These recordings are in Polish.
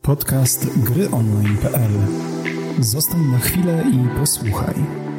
Podcast gryonline.pl. Zostań na chwilę i posłuchaj.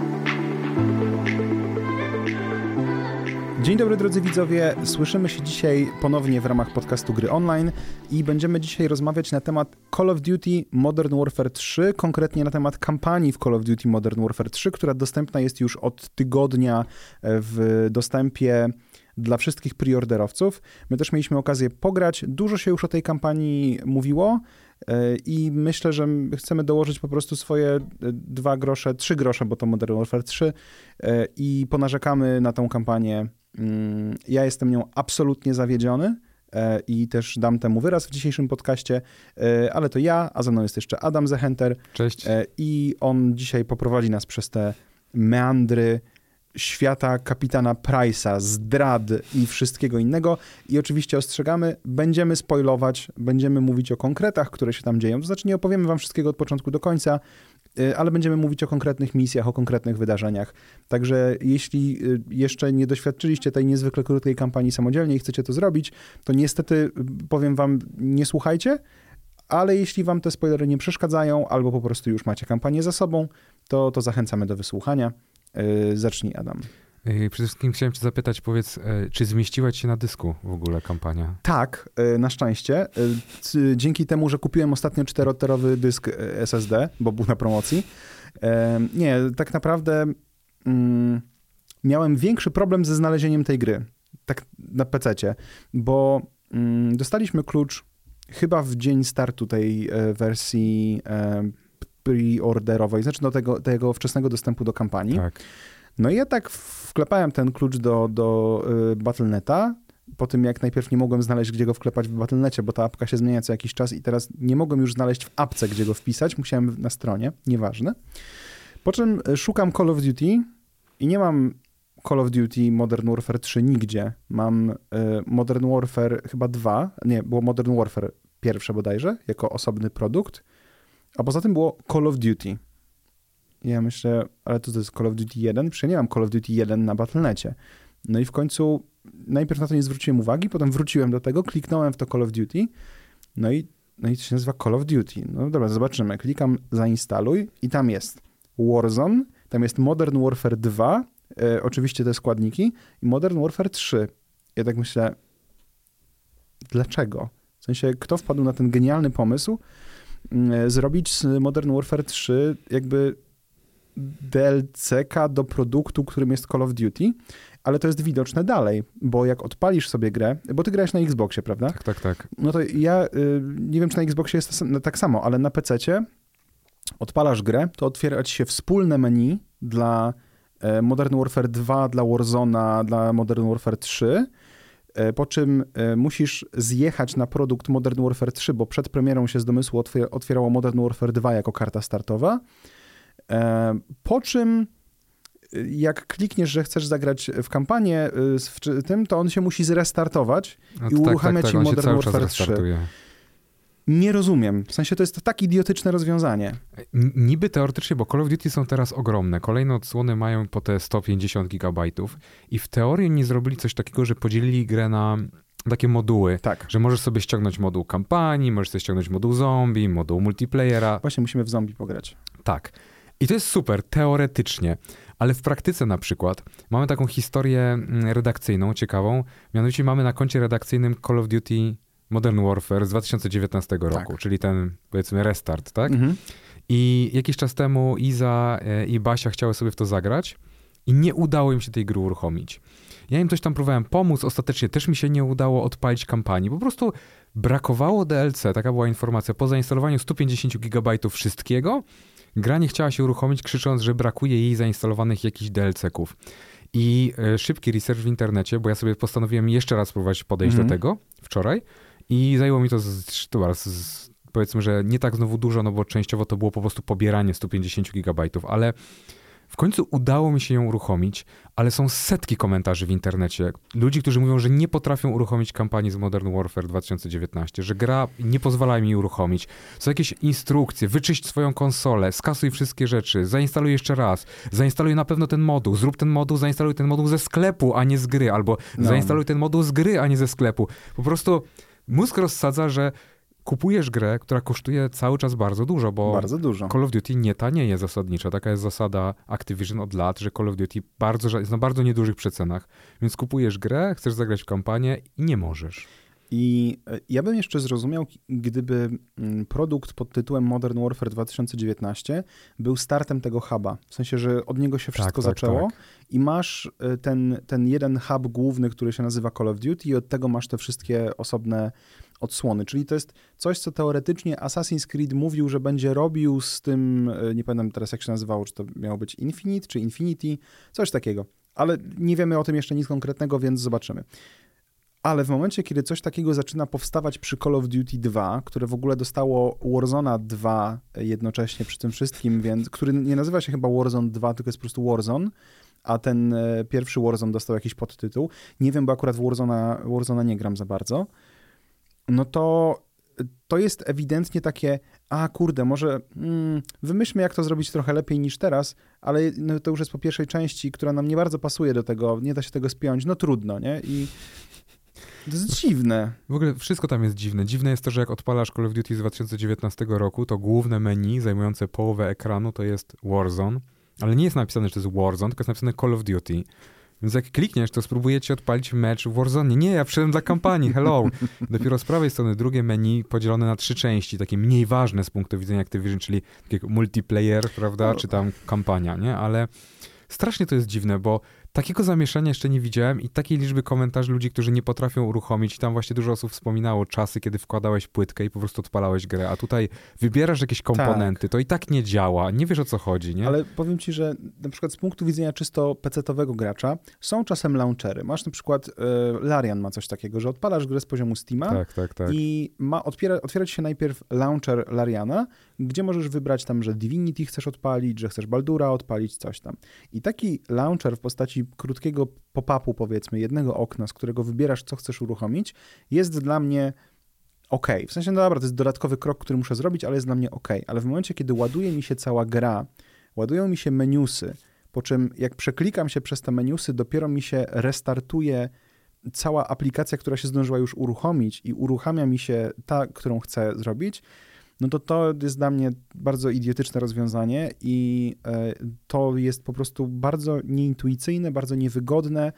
Dzień dobry drodzy widzowie, słyszymy się dzisiaj ponownie w ramach podcastu Gry Online i będziemy dzisiaj rozmawiać na temat Call of Duty Modern Warfare 3, konkretnie na temat kampanii w Call of Duty Modern Warfare 3, która dostępna jest już od tygodnia w dostępie dla wszystkich preorderowców. My też mieliśmy okazję pograć, dużo się już o tej kampanii mówiło i myślę, że chcemy dołożyć po prostu swoje 2 grosze, 3 grosze, bo to Modern Warfare 3 i ponarzekamy na tą kampanię. Ja jestem nią absolutnie zawiedziony i też dam temu wyraz w dzisiejszym podcaście, ale to ja, a ze mną jest jeszcze Adam Zechenter. Cześć. I on dzisiaj poprowadzi nas przez te meandry świata kapitana Price'a, zdrad i wszystkiego innego. I oczywiście ostrzegamy, będziemy spoilować, będziemy mówić o konkretach, które się tam dzieją. To znaczy nie opowiemy wam wszystkiego od początku do końca, ale będziemy mówić o konkretnych misjach, o konkretnych wydarzeniach. Także jeśli jeszcze nie doświadczyliście tej niezwykle krótkiej kampanii samodzielnie i chcecie to zrobić, to niestety powiem wam, nie słuchajcie, ale jeśli wam te spoilery nie przeszkadzają, albo po prostu już macie kampanię za sobą, to zachęcamy do wysłuchania. Zacznij, Adam. Przede wszystkim chciałem cię zapytać, powiedz, czy zmieściła ci się na dysku w ogóle kampania? Tak, na szczęście. Dzięki temu, że kupiłem ostatnio 4-terowy dysk SSD, bo był na promocji. Nie, tak naprawdę miałem większy problem ze znalezieniem tej gry. Tak na PC-cie, bo dostaliśmy klucz chyba w dzień startu tej wersji preorderowej, znaczy do tego wczesnego dostępu do kampanii. Tak. No i ja tak wklepałem ten klucz do Battle.neta, po tym jak najpierw nie mogłem znaleźć, gdzie go wklepać w Battle.necie, bo ta apka się zmienia co jakiś czas i teraz nie mogłem już znaleźć w apce, gdzie go wpisać, musiałem na stronie, nieważne. Po czym szukam Call of Duty i nie mam Call of Duty Modern Warfare 3 nigdzie. Mam Modern Warfare chyba 2, nie, było Modern Warfare pierwsze bodajże, jako osobny produkt, a poza tym było Call of Duty. Ja myślę, ale to jest Call of Duty 1? Przecież nie mam Call of Duty 1 na Battle.necie. No i w końcu najpierw na to nie zwróciłem uwagi, potem wróciłem do tego, kliknąłem w to Call of Duty, no i to się nazywa Call of Duty. No dobra, zobaczymy. Klikam zainstaluj i tam jest Warzone, tam jest Modern Warfare 2, oczywiście te składniki, i Modern Warfare 3. Ja tak myślę, dlaczego? W sensie, kto wpadł na ten genialny pomysł, zrobić z Modern Warfare 3 jakby DLC-ka do produktu, którym jest Call of Duty, ale to jest widoczne dalej, bo jak odpalisz sobie grę, bo ty grałeś na Xboxie, prawda? Tak. No to ja nie wiem, czy na Xboxie jest tak samo, ale na PC-cie odpalasz grę, to otwiera ci się wspólne menu dla Modern Warfare 2, dla Warzone'a, dla Modern Warfare 3, po czym musisz zjechać na produkt Modern Warfare 3, bo przed premierą się z domysłu otwierało Modern Warfare 2 jako karta startowa. Po czym jak klikniesz, że chcesz zagrać w kampanię z tym, to on się musi zrestartować i uruchamia ci Modern Warfare 3. Nie rozumiem. W sensie to jest tak idiotyczne rozwiązanie. Niby teoretycznie, bo Call of Duty są teraz ogromne. Kolejne odsłony mają po te 150 gigabajtów i w teorii nie zrobili coś takiego, że podzielili grę na takie moduły, tak, że możesz sobie ściągnąć moduł kampanii, możesz sobie ściągnąć moduł zombie, moduł multiplayera. Właśnie musimy w zombie pograć. Tak. I to jest super, teoretycznie, ale w praktyce na przykład mamy taką historię redakcyjną, ciekawą, mianowicie mamy na koncie redakcyjnym Call of Duty Modern Warfare z 2019 roku, tak, czyli ten, powiedzmy, restart, tak? Mhm. I jakiś czas temu Iza i Basia chciały sobie w to zagrać i nie udało im się tej gry uruchomić. Ja im coś tam próbowałem pomóc, ostatecznie też mi się nie udało odpalić kampanii. Po prostu brakowało DLC, taka była informacja. Po zainstalowaniu 150 GB wszystkiego, gra nie chciała się uruchomić, krzycząc, że brakuje jej zainstalowanych jakichś DLC-ków. I szybki research w internecie, bo ja sobie postanowiłem jeszcze raz spróbować podejść do tego wczoraj i zajęło mi to powiedzmy, że nie tak znowu dużo, no bo częściowo to było po prostu pobieranie 150 gigabajtów, ale w końcu udało mi się ją uruchomić, ale są setki komentarzy w internecie. Ludzi, którzy mówią, że nie potrafią uruchomić kampanii z Modern Warfare 2019, że gra nie pozwala mi uruchomić. Są jakieś instrukcje, wyczyść swoją konsolę, skasuj wszystkie rzeczy, zainstaluj jeszcze raz, zainstaluj na pewno ten moduł, zrób ten moduł, zainstaluj ten moduł ze sklepu, a nie z gry, albo zainstaluj ten moduł z gry, a nie ze sklepu. Po prostu mózg rozsadza, że kupujesz grę, która kosztuje cały czas bardzo dużo, bo Bardzo dużo. Call of Duty nie tanieje zasadniczo. Taka jest zasada Activision od lat, że Call of Duty jest na bardzo niedużych przecenach. Więc kupujesz grę, chcesz zagrać w kampanię i nie możesz. I ja bym jeszcze zrozumiał, gdyby produkt pod tytułem Modern Warfare 2019 był startem tego huba. W sensie, że od niego się wszystko zaczęło i masz ten jeden hub główny, który się nazywa Call of Duty i od tego masz te wszystkie osobne odsłony. Czyli to jest coś, co teoretycznie Assassin's Creed mówił, że będzie robił z tym, nie pamiętam teraz jak się nazywało, czy to miało być Infinite, czy Infinity, coś takiego. Ale nie wiemy o tym jeszcze nic konkretnego, więc zobaczymy. Ale w momencie, kiedy coś takiego zaczyna powstawać przy Call of Duty 2, które w ogóle dostało Warzona 2 jednocześnie przy tym wszystkim, więc, który nie nazywa się chyba Warzone 2, tylko jest po prostu Warzone, a ten pierwszy Warzone dostał jakiś podtytuł. Nie wiem, bo akurat w Warzona nie gram za bardzo. No to jest ewidentnie takie, kurde, może wymyślmy, jak to zrobić trochę lepiej niż teraz, ale no, to już jest po pierwszej części, która nam nie bardzo pasuje do tego, nie da się tego spiąć, no trudno, nie? I to jest dziwne. W ogóle wszystko tam jest dziwne. Dziwne jest to, że jak odpalasz Call of Duty z 2019 roku, to główne menu zajmujące połowę ekranu to jest Warzone, ale nie jest napisane, że to jest Warzone, tylko jest napisane Call of Duty. Więc jak klikniesz, to spróbujecie odpalić mecz w Warzone. Nie, ja przyszedłem dla kampanii, hello. Dopiero z prawej strony drugie menu podzielone na 3 części, takie mniej ważne z punktu widzenia Activision, czyli takie multiplayer, prawda, czy tam kampania, nie? Ale strasznie to jest dziwne, bo takiego zamieszania jeszcze nie widziałem i takiej liczby komentarzy ludzi, którzy nie potrafią uruchomić. Tam właśnie dużo osób wspominało czasy, kiedy wkładałeś płytkę i po prostu odpalałeś grę, a tutaj wybierasz jakieś komponenty, to i tak nie działa, nie wiesz o co chodzi, nie? Ale powiem ci, że na przykład z punktu widzenia czysto PC-towego gracza są czasem launchery. Masz na przykład, Larian ma coś takiego, że odpalasz grę z poziomu Steama i otwiera ci się najpierw launcher Lariana, gdzie możesz wybrać tam, że Divinity chcesz odpalić, że chcesz Baldura odpalić, coś tam. I taki launcher w postaci krótkiego pop-upu, powiedzmy, jednego okna, z którego wybierasz, co chcesz uruchomić, jest dla mnie okej. W sensie, no dobra, to jest dodatkowy krok, który muszę zrobić, ale jest dla mnie okej. Ale w momencie, kiedy ładuje mi się cała gra, ładują mi się menusy, po czym jak przeklikam się przez te menusy, dopiero mi się restartuje cała aplikacja, która się zdążyła już uruchomić i uruchamia mi się ta, którą chcę zrobić, no to jest dla mnie bardzo idiotyczne rozwiązanie i to jest po prostu bardzo nieintuicyjne, bardzo niewygodne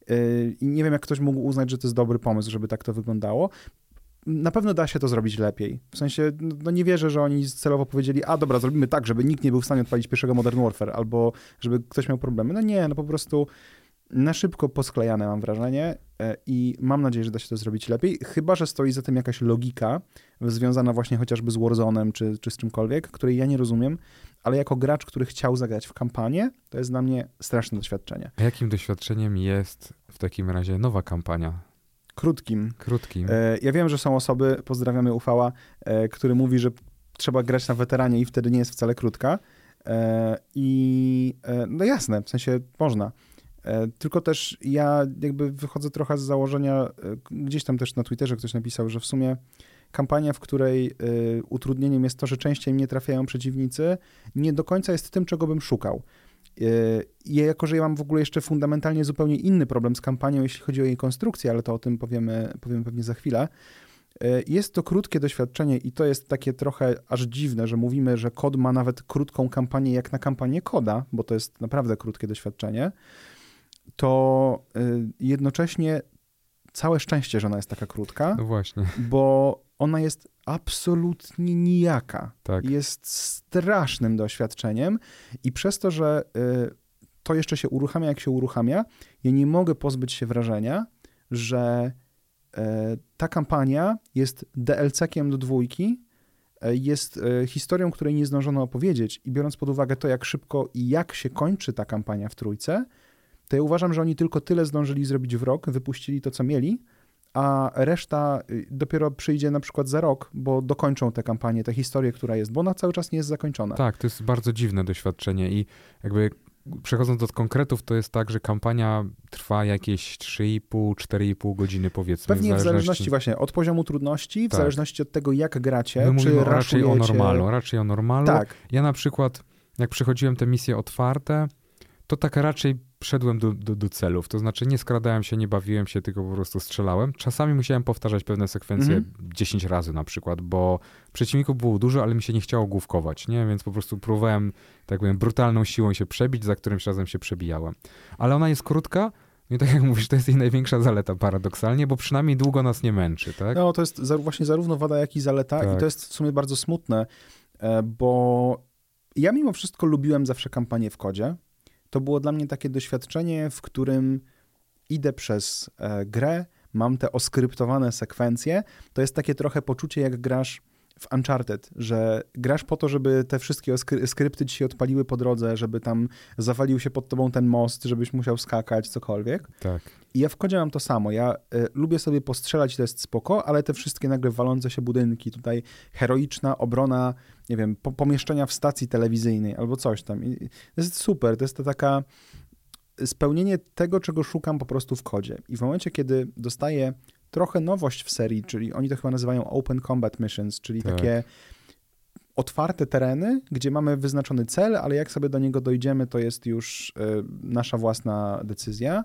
i nie wiem, jak ktoś mógł uznać, że to jest dobry pomysł, żeby tak to wyglądało. Na pewno da się to zrobić lepiej. W sensie, no nie wierzę, że oni celowo powiedzieli, dobra, zrobimy tak, żeby nikt nie był w stanie odpalić pierwszego Modern Warfare, albo żeby ktoś miał problemy. No nie, no po prostu na szybko posklejane, mam wrażenie, i mam nadzieję, że da się to zrobić lepiej, chyba że stoi za tym jakaś logika związana właśnie chociażby z Warzone'em czy z czymkolwiek, której ja nie rozumiem, ale jako gracz, który chciał zagrać w kampanię, to jest dla mnie straszne doświadczenie. A jakim doświadczeniem jest w takim razie nowa kampania? Krótkim. Ja wiem, że są osoby, pozdrawiamy Ufała, który mówi, że trzeba grać na weteranie i wtedy nie jest wcale krótka. No jasne, w sensie można. Tylko też ja jakby wychodzę trochę z założenia, gdzieś tam też na Twitterze ktoś napisał, że w sumie kampania, w której utrudnieniem jest to, że częściej mnie trafiają przeciwnicy, nie do końca jest tym, czego bym szukał. Jako że ja mam w ogóle jeszcze fundamentalnie zupełnie inny problem z kampanią, jeśli chodzi o jej konstrukcję, ale to o tym powiemy pewnie za chwilę. Jest to krótkie doświadczenie i to jest takie trochę aż dziwne, że mówimy, że kod ma nawet krótką kampanię jak na kampanię koda, bo to jest naprawdę krótkie doświadczenie. To jednocześnie całe szczęście, że ona jest taka krótka, no właśnie, bo ona jest absolutnie nijaka. Tak. Jest strasznym doświadczeniem i przez to, że to jeszcze się uruchamia, jak się uruchamia, ja nie mogę pozbyć się wrażenia, że ta kampania jest DLC-kiem do 2, jest historią, której nie zdążono opowiedzieć i biorąc pod uwagę to, jak szybko i jak się kończy ta kampania w 3, to ja uważam, że oni tylko tyle zdążyli zrobić w rok, wypuścili to, co mieli, a reszta dopiero przyjdzie na przykład za rok, bo dokończą tę kampanię, tę historię, która jest, bo ona cały czas nie jest zakończona. Tak, to jest bardzo dziwne doświadczenie i jakby przechodząc do konkretów, to jest tak, że kampania trwa jakieś 3,5-4,5 godziny powiedzmy. Pewnie w zależności właśnie od poziomu trudności, w zależności od tego, jak gracie, my czy mówimy raszujecie. raczej o normalu. Tak. Ja na przykład, jak przechodziłem te misje otwarte, to tak raczej szedłem do celów, to znaczy nie skradałem się, nie bawiłem się, tylko po prostu strzelałem. Czasami musiałem powtarzać pewne sekwencje 10 razy na przykład, bo przeciwników było dużo, ale mi się nie chciało główkować, nie? Więc po prostu próbowałem, tak powiem, brutalną siłą się przebić, za którymś razem się przebijałem. Ale ona jest krótka, i tak jak mówisz, to jest jej największa zaleta paradoksalnie, bo przynajmniej długo nas nie męczy, tak? No, to jest właśnie zarówno wada, jak i zaleta i to jest w sumie bardzo smutne, bo ja mimo wszystko lubiłem zawsze kampanię w kodzie. To było dla mnie takie doświadczenie, w którym idę przez grę, mam te oskryptowane sekwencje. To jest takie trochę poczucie, jak grasz w Uncharted, że grasz po to, żeby te wszystkie skrypty ci się odpaliły po drodze, żeby tam zawalił się pod tobą ten most, żebyś musiał skakać, cokolwiek. Tak. I ja w kodzie mam to samo. Ja lubię sobie postrzelać, to jest spoko, ale te wszystkie nagle walące się budynki, tutaj heroiczna obrona, nie wiem, pomieszczenia w stacji telewizyjnej albo coś tam. I to jest super, to jest to taka spełnienie tego, czego szukam po prostu w kodzie. I w momencie, kiedy dostaję trochę nowość w serii, czyli oni to chyba nazywają Open Combat Missions, czyli takie otwarte tereny, gdzie mamy wyznaczony cel, ale jak sobie do niego dojdziemy, to jest już nasza własna decyzja.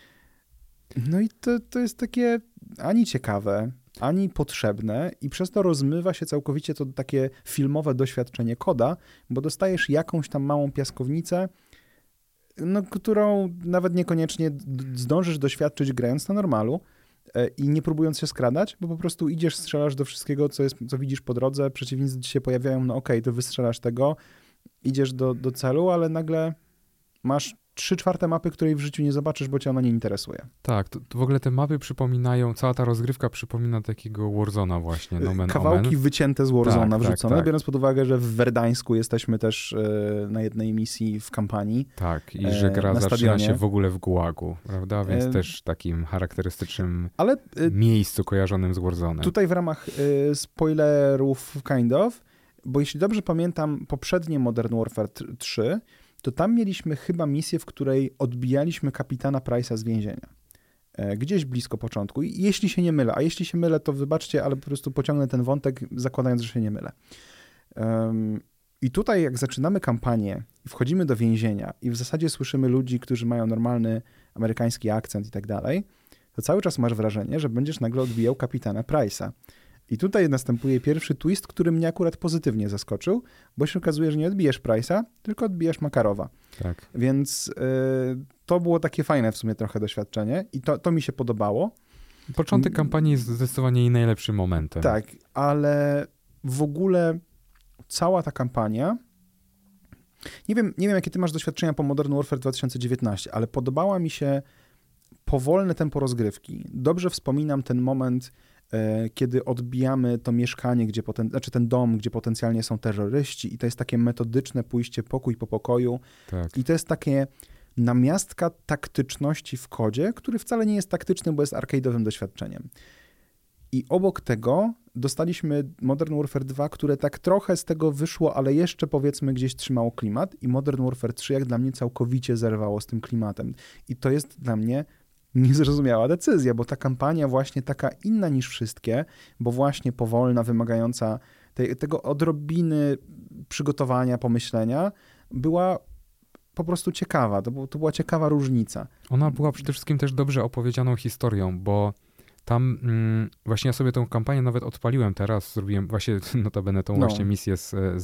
No i to jest takie ani ciekawe, ani potrzebne i przez to rozmywa się całkowicie to takie filmowe doświadczenie koda, bo dostajesz jakąś tam małą piaskownicę, no, którą nawet niekoniecznie zdążysz doświadczyć grając na normalu i nie próbując się skradać, bo po prostu idziesz, strzelasz do wszystkiego, co widzisz po drodze, przeciwnicy ci się pojawiają, no okej, to wystrzelasz tego, idziesz do celu, ale nagle masz 3/4 mapy, której w życiu nie zobaczysz, bo cię ona nie interesuje. Tak, to w ogóle te mapy przypominają, cała ta rozgrywka przypomina takiego Warzona właśnie, Kawałki wycięte z Warzona wrzucone, tak. biorąc pod uwagę, że w Werdańsku jesteśmy też na jednej misji w kampanii. Tak, i że gra zaczyna stadionie. Się w ogóle w Gułagu, prawda? Więc też takim charakterystycznym miejscu kojarzonym z Warzonem. Tutaj w ramach spoilerów kind of, bo jeśli dobrze pamiętam poprzednie Modern Warfare 3, to tam mieliśmy chyba misję, w której odbijaliśmy kapitana Price'a z więzienia. Gdzieś blisko początku. I jeśli się nie mylę, a jeśli się mylę, to wybaczcie, ale po prostu pociągnę ten wątek, zakładając, że się nie mylę. I tutaj jak zaczynamy kampanię i wchodzimy do więzienia i w zasadzie słyszymy ludzi, którzy mają normalny amerykański akcent i tak dalej, to cały czas masz wrażenie, że będziesz nagle odbijał kapitana Price'a. I tutaj następuje pierwszy twist, który mnie akurat pozytywnie zaskoczył, bo się okazuje, że nie odbijesz Price'a, tylko odbijasz Makarowa. Tak. Więc to było takie fajne w sumie trochę doświadczenie i to mi się podobało. Początek kampanii jest zdecydowanie jej najlepszym momentem. Tak, ale w ogóle cała ta kampania, nie wiem jakie ty masz doświadczenia po Modern Warfare 2019, ale podobała mi się powolne tempo rozgrywki. Dobrze wspominam ten moment, kiedy odbijamy to mieszkanie, ten dom, gdzie potencjalnie są terroryści i to jest takie metodyczne pójście pokój po pokoju. Tak. I to jest takie namiastka taktyczności w kodzie, który wcale nie jest taktyczny, bo jest arcade'owym doświadczeniem. I obok tego dostaliśmy Modern Warfare 2, które tak trochę z tego wyszło, ale jeszcze powiedzmy gdzieś trzymało klimat i Modern Warfare 3 jak dla mnie całkowicie zerwało z tym klimatem. I to jest dla mnie niezrozumiała decyzja, bo ta kampania właśnie taka inna niż wszystkie, bo właśnie powolna, wymagająca tego odrobiny przygotowania, pomyślenia, była po prostu ciekawa. To była ciekawa różnica. Ona była przede wszystkim też dobrze opowiedzianą historią, bo tam właśnie ja sobie tą kampanię nawet odpaliłem teraz, zrobiłem właśnie notabene tą właśnie misję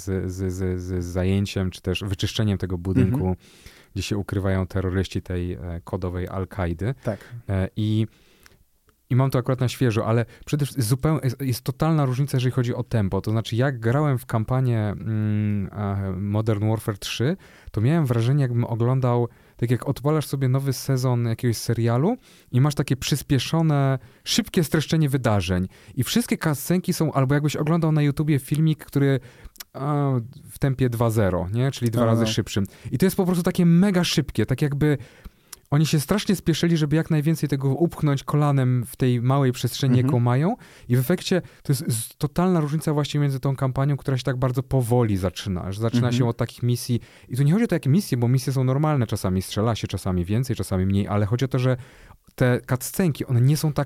z zajęciem, czy też wyczyszczeniem tego budynku, gdzie się ukrywają terroryści tej kodowej Al-Kaidy. Tak. I mam to akurat na świeżo, ale przede wszystkim jest totalna różnica, jeżeli chodzi o tempo. To znaczy, jak grałem w kampanię Modern Warfare 3, to miałem wrażenie, jakbym oglądał, tak jak odpalasz sobie nowy sezon jakiegoś serialu i masz takie przyspieszone, szybkie streszczenie wydarzeń. I wszystkie cutscenki są, albo jakbyś oglądał na YouTubie filmik, który w tempie 2.0, nie? Czyli 2 razy szybszym. I to jest po prostu takie mega szybkie, tak jakby oni się strasznie spieszyli, żeby jak najwięcej tego upchnąć kolanem w tej małej przestrzeni, jaką mają. I w efekcie to jest totalna różnica właśnie między tą kampanią, która się tak bardzo powoli zaczyna. Że zaczyna się od takich misji. I tu nie chodzi o takie misje, bo misje są normalne. Czasami strzela się, czasami więcej, czasami mniej. Ale chodzi o to, że te cutscenki, one nie są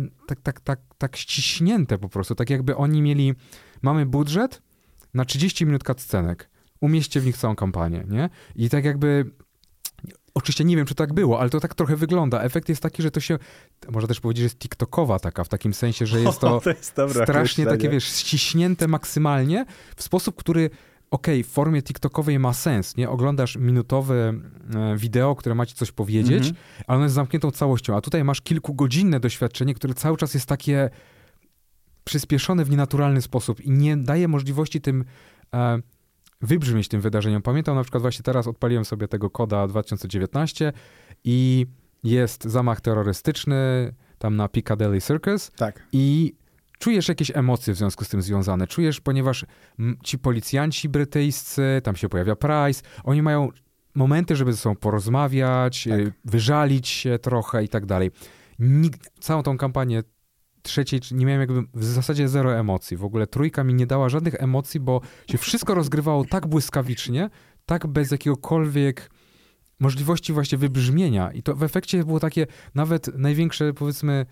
tak ściśnięte po prostu. Tak jakby oni mieli, mamy budżet na 30 minut cutscenek. Umieśćcie w nich całą kampanię, nie? I tak jakby Oczywiście nie wiem, czy tak było, ale to tak trochę wygląda. Efekt jest taki, że to się, można też powiedzieć, że jest tiktokowa taka, w takim sensie, że jest to, strasznie takie, wiesz, ściśnięte maksymalnie w sposób, który w formie tiktokowej ma sens, nie? Oglądasz minutowe wideo, które ma ci coś powiedzieć, ale ono jest zamkniętą całością, a tutaj masz kilkugodzinne doświadczenie, które cały czas jest takie przyspieszone w nienaturalny sposób i nie daje możliwości tym wybrzmieć tym wydarzeniom. Pamiętam na przykład właśnie teraz odpaliłem sobie tego koda 2019 i jest zamach terrorystyczny tam na Piccadilly Circus i czujesz jakieś emocje w związku z tym związane. Czujesz, ponieważ ci policjanci brytyjscy, tam się pojawia Price, oni mają momenty, żeby ze sobą porozmawiać, wyżalić się trochę i tak dalej. Całą tą kampanię trzeciej nie miałem jakby w zasadzie zero emocji. W ogóle trójka mi nie dała żadnych emocji, bo się wszystko rozgrywało tak błyskawicznie, tak bez jakiegokolwiek możliwości właśnie wybrzmienia. I to w efekcie było takie nawet największe, powiedzmy,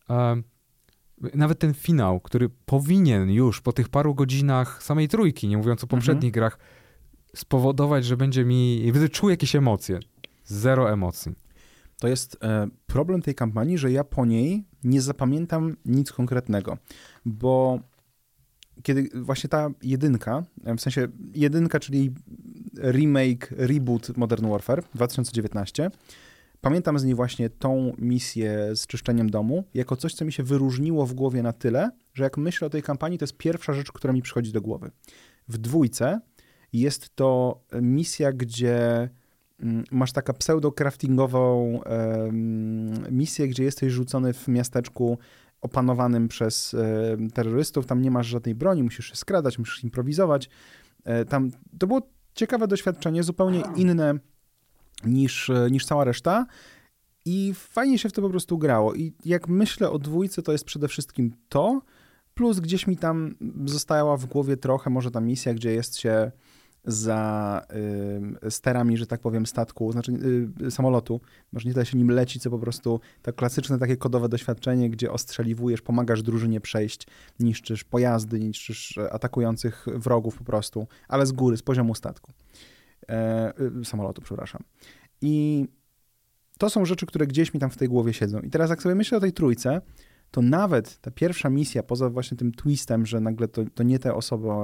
nawet ten finał, który powinien już po tych paru godzinach samej trójki, nie mówiąc o poprzednich grach, spowodować, że będzie mi... Czuję jakieś emocje. Zero emocji. To jest problem tej kampanii, że ja po niej nie zapamiętam nic konkretnego, bo kiedy właśnie ta jedynka, w sensie jedynka, czyli remake, reboot Modern Warfare 2019, pamiętam z niej właśnie tą misję z czyszczeniem domu, jako coś, co mi się wyróżniło w głowie na tyle, że jak myślę o tej kampanii, to jest pierwsza rzecz, która mi przychodzi do głowy. W dwójce jest to misja, gdzie masz taką pseudo-craftingową misję, gdzie jesteś rzucony w miasteczku opanowanym przez terrorystów. Tam nie masz żadnej broni, musisz się skradać, musisz improwizować. To było ciekawe doświadczenie, zupełnie inne niż cała reszta i fajnie się w to po prostu grało. I jak myślę o dwójce, to jest przede wszystkim to, plus gdzieś mi tam została w głowie trochę może ta misja, gdzie jest się za sterami, że tak powiem, statku, znaczy samolotu. Może nie tyle się nim leci, co po prostu to klasyczne takie kodowe doświadczenie, gdzie ostrzeliwujesz, pomagasz drużynie przejść, niszczysz pojazdy, niszczysz atakujących wrogów po prostu, ale z góry, z poziomu statku. Samolotu, przepraszam. I to są rzeczy, które gdzieś mi tam w tej głowie siedzą. I teraz jak sobie myślę o tej trójce, to nawet ta pierwsza misja, poza właśnie tym twistem, że nagle to nie tę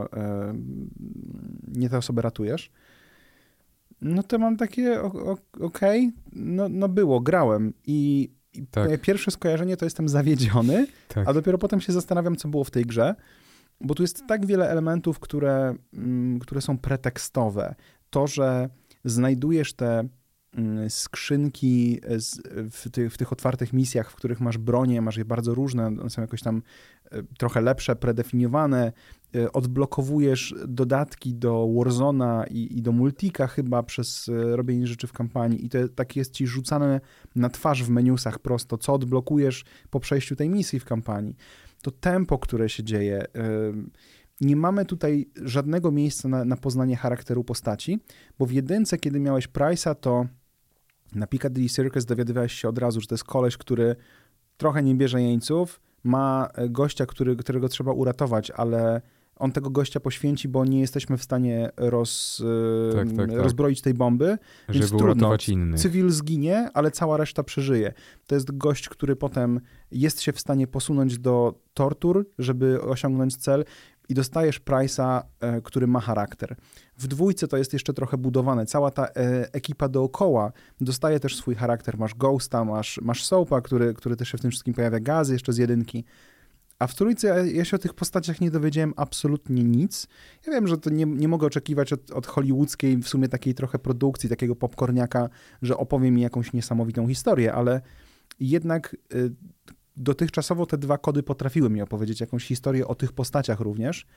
osobę ratujesz, no to mam takie okej, no było, grałem i moje pierwsze skojarzenie to jestem zawiedziony, a dopiero potem się zastanawiam, co było w tej grze, bo tu jest tak wiele elementów, które są pretekstowe. To, że znajdujesz te skrzynki w tych otwartych misjach, w których masz bronię, masz je bardzo różne, one są jakoś tam trochę lepsze, predefiniowane, odblokowujesz dodatki do Warzona i do Multika chyba przez robienie rzeczy w kampanii i to tak jest ci rzucane na twarz w menusach prosto, co odblokujesz po przejściu tej misji w kampanii. To tempo, które się dzieje, nie mamy tutaj żadnego miejsca na poznanie charakteru postaci, bo w jedynce, kiedy miałeś Price'a, to na Piccadilly Circus dowiadywałeś się od razu, że to jest koleś, który trochę nie bierze jeńców, ma gościa, którego trzeba uratować, ale on tego gościa poświęci, bo nie jesteśmy w stanie rozbroić tej bomby, żeby więc trudno. uratować innych. Cywil zginie, ale cała reszta przeżyje. To jest gość, który potem jest się w stanie posunąć do tortur, żeby osiągnąć cel i dostajesz Price'a, który ma charakter. W dwójce to jest jeszcze trochę budowane. Cała ta ekipa dookoła dostaje też swój charakter. Masz Ghosta, masz Soapa, który też się w tym wszystkim pojawia, Gazy jeszcze z jedynki. A w trójce ja się o tych postaciach nie dowiedziałem absolutnie nic. Ja wiem, że to nie mogę oczekiwać od hollywoodzkiej w sumie takiej trochę produkcji, takiego popcorniaka, że opowie mi jakąś niesamowitą historię, ale jednak dotychczasowo te dwa kody potrafiły mi opowiedzieć jakąś historię o tych postaciach również,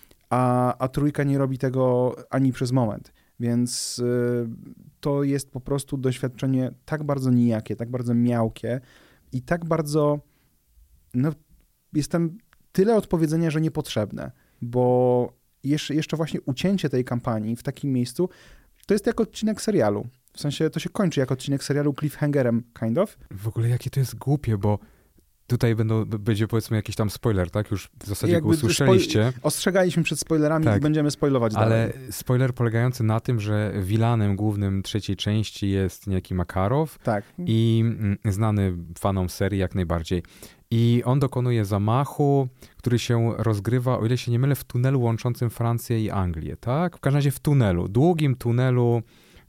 a trójka nie robi tego ani przez moment. Więc to jest po prostu doświadczenie tak bardzo nijakie, tak bardzo miałkie i tak bardzo, no jestem tyle odpowiedzenia, że niepotrzebne, bo jeszcze właśnie ucięcie tej kampanii w takim miejscu, to jest jak odcinek serialu. W sensie to się kończy jak odcinek serialu cliffhangerem, kind of. W ogóle jakie to jest głupie, bo tutaj będzie powiedzmy jakiś tam spoiler, tak? Już w zasadzie Jakby go usłyszeliście. Ostrzegaliśmy przed spoilerami i będziemy spoilować dalej. Ale spoiler polegający na tym, że vilanem głównym trzeciej części jest niejaki Makarow. Tak. I znany fanom serii jak najbardziej. I on dokonuje zamachu, który się rozgrywa, o ile się nie mylę, w tunelu łączącym Francję i Anglię, tak? W każdym razie w tunelu, długim tunelu.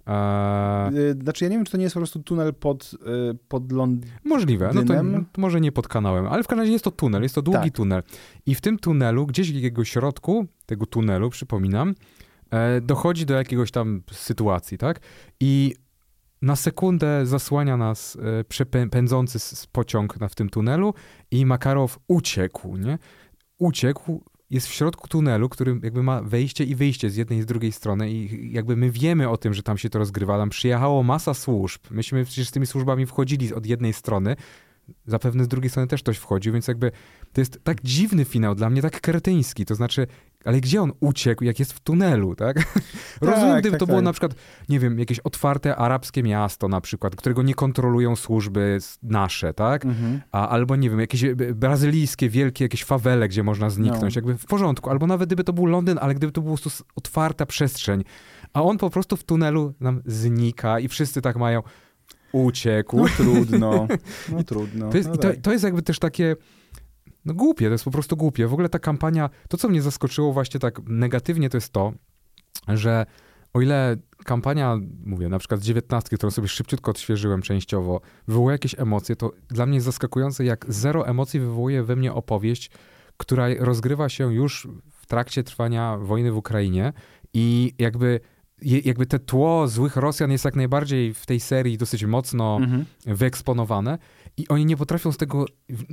Znaczy ja nie wiem, czy to nie jest po prostu tunel pod Londynem. Możliwe, no to może nie pod kanałem, ale w każdym razie jest to tunel, jest to długi tunel. I w tym tunelu, gdzieś w jego środku, tego tunelu, przypominam, dochodzi do jakiegoś tam sytuacji, tak? I na sekundę zasłania nas pędzący pociąg w tym tunelu i Makarow uciekł, nie? Uciekł, jest w środku tunelu, który jakby ma wejście i wyjście z jednej i z drugiej strony i jakby my wiemy o tym, że tam się to rozgrywa. Tam przyjechało masa służb. Myśmy przecież z tymi służbami wchodzili od jednej strony, zapewne z drugiej strony też ktoś wchodził, więc jakby to jest tak dziwny finał, dla mnie tak kretyński, to znaczy, ale gdzie on uciekł, jak jest w tunelu, tak? Rozumiem, gdyby to było na przykład, nie wiem, jakieś otwarte arabskie miasto na przykład, którego nie kontrolują służby nasze, tak? Albo, nie wiem, jakieś brazylijskie, wielkie jakieś fawele, gdzie można zniknąć, jakby w porządku, albo nawet gdyby to był Londyn, ale gdyby to była po prostu otwarta przestrzeń, a on po prostu w tunelu nam znika i wszyscy tak mają uciekł. No trudno. Trudno. To jest jakby też takie głupie, to jest po prostu głupie. W ogóle ta kampania, to co mnie zaskoczyło właśnie tak negatywnie, to jest to, że o ile kampania, mówię, na przykład z 19, którą sobie szybciutko odświeżyłem częściowo, wywołuje jakieś emocje, to dla mnie jest zaskakujące, jak zero emocji wywołuje we mnie opowieść, która rozgrywa się już w trakcie trwania wojny w Ukrainie i jakby te tło złych Rosjan jest jak najbardziej w tej serii dosyć mocno wyeksponowane i oni nie potrafią z tego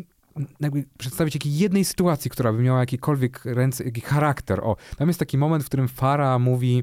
jakby przedstawić jakiej jednej sytuacji, która by miała jakikolwiek jakiś charakter. Tam jest taki moment, w którym Farah mówi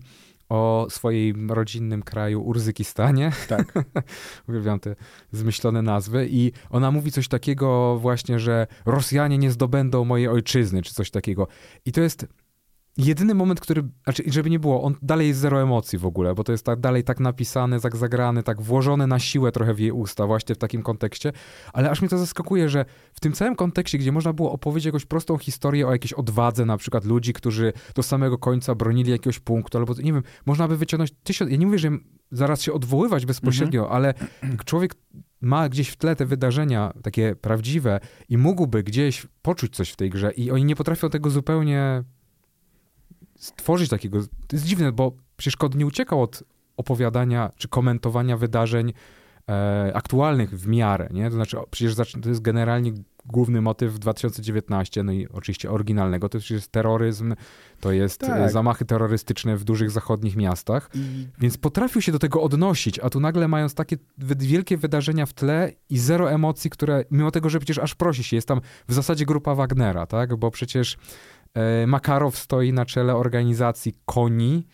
o swoim rodzinnym kraju Urzykistanie. Tak. Uwielbiam te zmyślone nazwy. I ona mówi coś takiego właśnie, że Rosjanie nie zdobędą mojej ojczyzny, czy coś takiego. I to jest jedyny moment, który, znaczy, żeby nie było, on dalej jest zero emocji w ogóle, bo to jest dalej tak napisane, tak zagrane, tak włożone na siłę trochę w jej usta, właśnie w takim kontekście, ale aż mnie to zaskakuje, że w tym całym kontekście, gdzie można było opowiedzieć jakąś prostą historię o jakiejś odwadze, na przykład ludzi, którzy do samego końca bronili jakiegoś punktu, albo nie wiem, można by wyciągnąć ja nie mówię, że zaraz się odwoływać bezpośrednio, ale człowiek ma gdzieś w tle te wydarzenia takie prawdziwe i mógłby gdzieś poczuć coś w tej grze i oni nie potrafią tego zupełnie stworzyć takiego. To jest dziwne, bo przecież kod nie uciekał od opowiadania czy komentowania wydarzeń aktualnych w miarę, nie? To znaczy przecież to jest generalnie główny motyw 2019, no i oczywiście oryginalnego, to jest terroryzm, to jest zamachy terrorystyczne w dużych zachodnich miastach, więc potrafił się do tego odnosić, a tu nagle mając takie wielkie wydarzenia w tle i zero emocji, które, mimo tego, że przecież aż prosi się, jest tam w zasadzie grupa Wagnera, tak? Bo przecież Makarow stoi na czele organizacji KONI.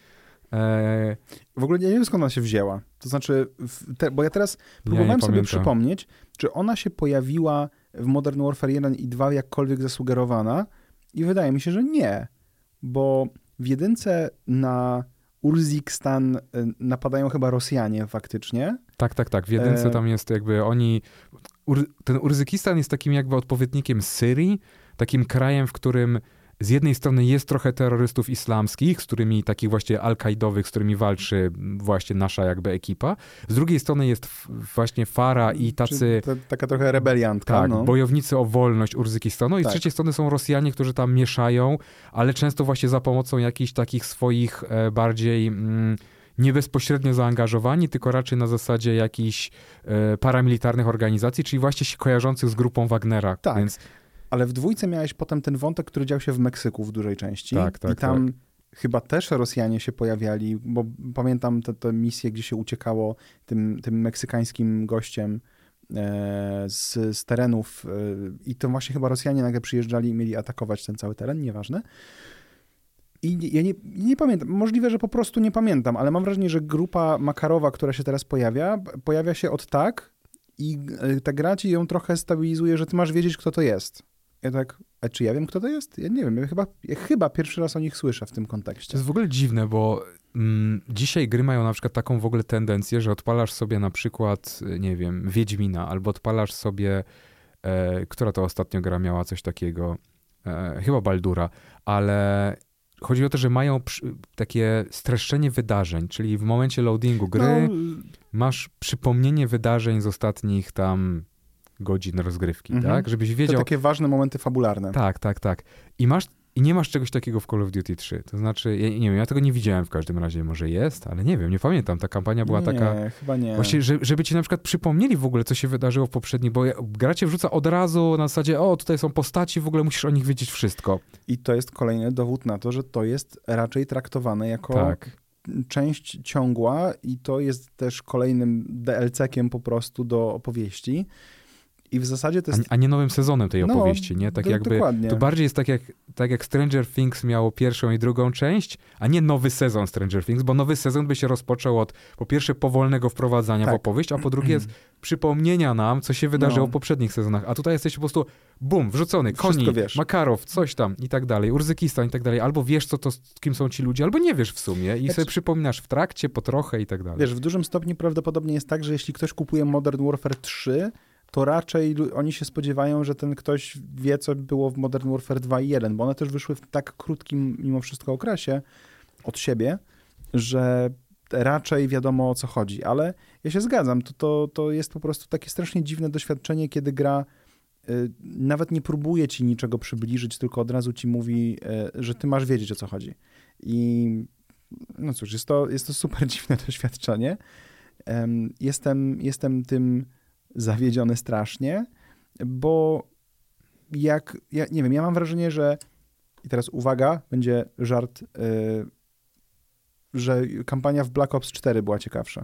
W ogóle nie wiem, skąd ona się wzięła. To znaczy, bo ja teraz próbowałem sobie przypomnieć, czy ona się pojawiła w Modern Warfare 1 i 2 jakkolwiek zasugerowana i wydaje mi się, że nie, bo w jedynce na Urzykistan napadają chyba Rosjanie faktycznie. Tak. W jedynce tam jest jakby ten Urzykistan jest takim jakby odpowiednikiem Syrii, takim krajem, w którym z jednej strony jest trochę terrorystów islamskich, z którymi takich właśnie al-Kaidowych, z którymi walczy właśnie nasza jakby ekipa. Z drugiej strony jest właśnie Farah i tacy... Taka trochę rebeliantka. Tak, bojownicy o wolność Urzykistanu. I z trzeciej strony są Rosjanie, którzy tam mieszają, ale często właśnie za pomocą jakichś takich swoich bardziej... nie bezpośrednio zaangażowani, tylko raczej na zasadzie jakichś paramilitarnych organizacji, czyli właśnie się kojarzących z grupą Wagnera. Tak. Więc... Ale w dwójce miałeś potem ten wątek, który dział się w Meksyku w dużej części. Tak. I tam chyba też Rosjanie się pojawiali, bo pamiętam te misje, gdzie się uciekało tym meksykańskim gościem z terenów i to właśnie chyba Rosjanie nagle przyjeżdżali i mieli atakować ten cały teren, nieważne. I ja nie pamiętam, możliwe, że po prostu nie pamiętam, ale mam wrażenie, że grupa Makarowa, która się teraz pojawia się od tak i ta gra ci ją trochę stabilizuje, że ty masz wiedzieć, kto to jest. Ja tak, a czy ja wiem, kto to jest? Ja nie wiem, ja chyba pierwszy raz o nich słyszę w tym kontekście. To jest w ogóle dziwne, bo dzisiaj gry mają na przykład taką w ogóle tendencję, że odpalasz sobie na przykład, nie wiem, Wiedźmina, albo odpalasz sobie która to ostatnio gra miała coś takiego, chyba Baldura, ale chodzi o to, że mają takie streszczenie wydarzeń, czyli w momencie loadingu gry masz przypomnienie wydarzeń z ostatnich tam godzin rozgrywki, tak? Żebyś wiedział... To takie ważne momenty fabularne. Tak. I nie masz czegoś takiego w Call of Duty 3. To znaczy, ja nie wiem, ja tego nie widziałem w każdym razie, może jest, ale nie wiem, nie pamiętam. Ta kampania była taka... Nie, chyba nie. Właśnie, żeby ci na przykład przypomnieli w ogóle, co się wydarzyło w poprzedniej, bo gra cię wrzuca od razu na zasadzie, tutaj są postaci, w ogóle musisz o nich wiedzieć wszystko. I to jest kolejny dowód na to, że to jest raczej traktowane jako część ciągła i to jest też kolejnym DLC-kiem po prostu do opowieści. I w zasadzie to jest... A nie nowym sezonem tej opowieści, nie? Tak jakby... Dokładnie. To bardziej jest tak jak Stranger Things miało pierwszą i drugą część, a nie nowy sezon Stranger Things, bo nowy sezon by się rozpoczął od po pierwsze powolnego wprowadzania w opowieść, a po drugie przypomnienia nam, co się wydarzyło w poprzednich sezonach. A tutaj jesteś po prostu bum, wrzucony, Koni, Makarow, coś tam i tak dalej, Urzykistan i tak dalej. Albo wiesz, kim są ci ludzie, albo nie wiesz w sumie i sobie przypominasz w trakcie, po trochę i tak dalej. Wiesz, w dużym stopniu prawdopodobnie jest tak, że jeśli ktoś kupuje Modern Warfare 3, to raczej oni się spodziewają, że ten ktoś wie, co było w Modern Warfare 2 i 1, bo one też wyszły w tak krótkim mimo wszystko okresie od siebie, że raczej wiadomo, o co chodzi. Ale ja się zgadzam, to jest po prostu takie strasznie dziwne doświadczenie, kiedy gra nawet nie próbuje ci niczego przybliżyć, tylko od razu ci mówi, że ty masz wiedzieć, o co chodzi. I no cóż, jest to super dziwne doświadczenie. Jestem tym zawiedziony strasznie, bo ja nie wiem, ja mam wrażenie, że i teraz uwaga, będzie żart, że kampania w Black Ops 4 była ciekawsza.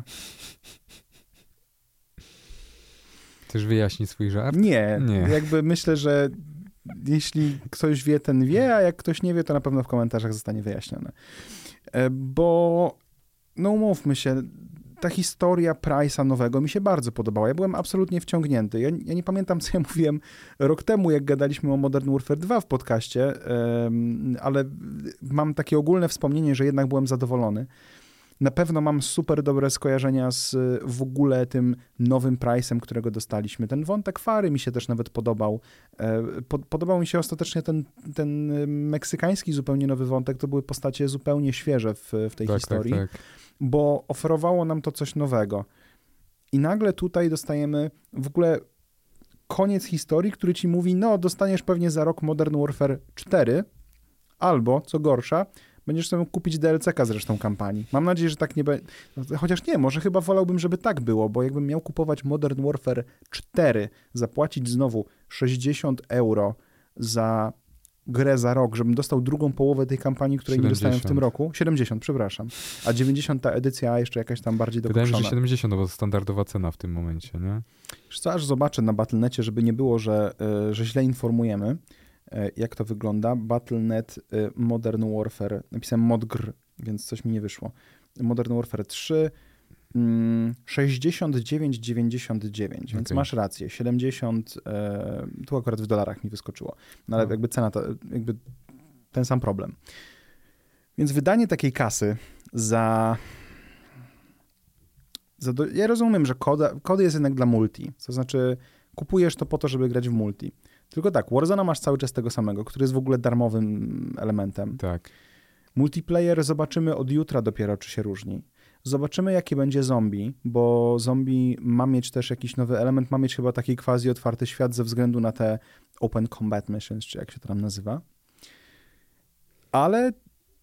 Chcesz wyjaśnić swój żart? Nie. Jakby myślę, że jeśli ktoś wie, ten wie, a jak ktoś nie wie, to na pewno w komentarzach zostanie wyjaśnione. Bo no umówmy się, ta historia Price'a nowego mi się bardzo podobała. Ja byłem absolutnie wciągnięty. Ja nie pamiętam, co ja mówiłem rok temu, jak gadaliśmy o Modern Warfare 2 w podcaście, ale mam takie ogólne wspomnienie, że jednak byłem zadowolony. Na pewno mam super dobre skojarzenia z w ogóle tym nowym Price'em, którego dostaliśmy. Ten wątek Fary mi się też nawet podobał. Podobał mi się ostatecznie ten meksykański zupełnie nowy wątek. To były postacie zupełnie świeże w tej historii. Tak. Bo oferowało nam to coś nowego. I nagle tutaj dostajemy w ogóle koniec historii, który ci mówi, no dostaniesz pewnie za rok Modern Warfare 4, albo, co gorsza, będziesz sobie kupić DLC-ka z resztą kampanii. Mam nadzieję, że tak nie będzie. Chociaż nie, może chyba wolałbym, żeby tak było, bo jakbym miał kupować Modern Warfare 4, zapłacić znowu 60 € za grę za rok, żebym dostał drugą połowę tej kampanii, której 70. nie dostałem w tym roku. 70, przepraszam. A 90 edycja jeszcze jakaś tam bardziej dokuczona. Wydaje mi się, że 70, bo to standardowa cena w tym momencie, nie? Wiesz co, aż zobaczę na Battle.necie, żeby nie było, że źle informujemy, jak to wygląda. Battle.net Modern Warfare, napisałem modgr, więc coś mi nie wyszło. Modern Warfare 3 69,99, więc masz rację, 70, tu akurat w dolarach mi wyskoczyło, no ale jakby cena to, jakby ten sam problem. Więc wydanie takiej kasy ja rozumiem, że kody jest jednak dla multi, to znaczy kupujesz to po to, żeby grać w multi. Tylko tak, Warzone masz cały czas tego samego, który jest w ogóle darmowym elementem. Tak. Multiplayer zobaczymy od jutra dopiero, czy się różni. Zobaczymy, jaki będzie zombie, bo zombie ma mieć też jakiś nowy element, ma mieć chyba taki quasi otwarty świat ze względu na te Open Combat Missions, czy jak się to tam nazywa. Ale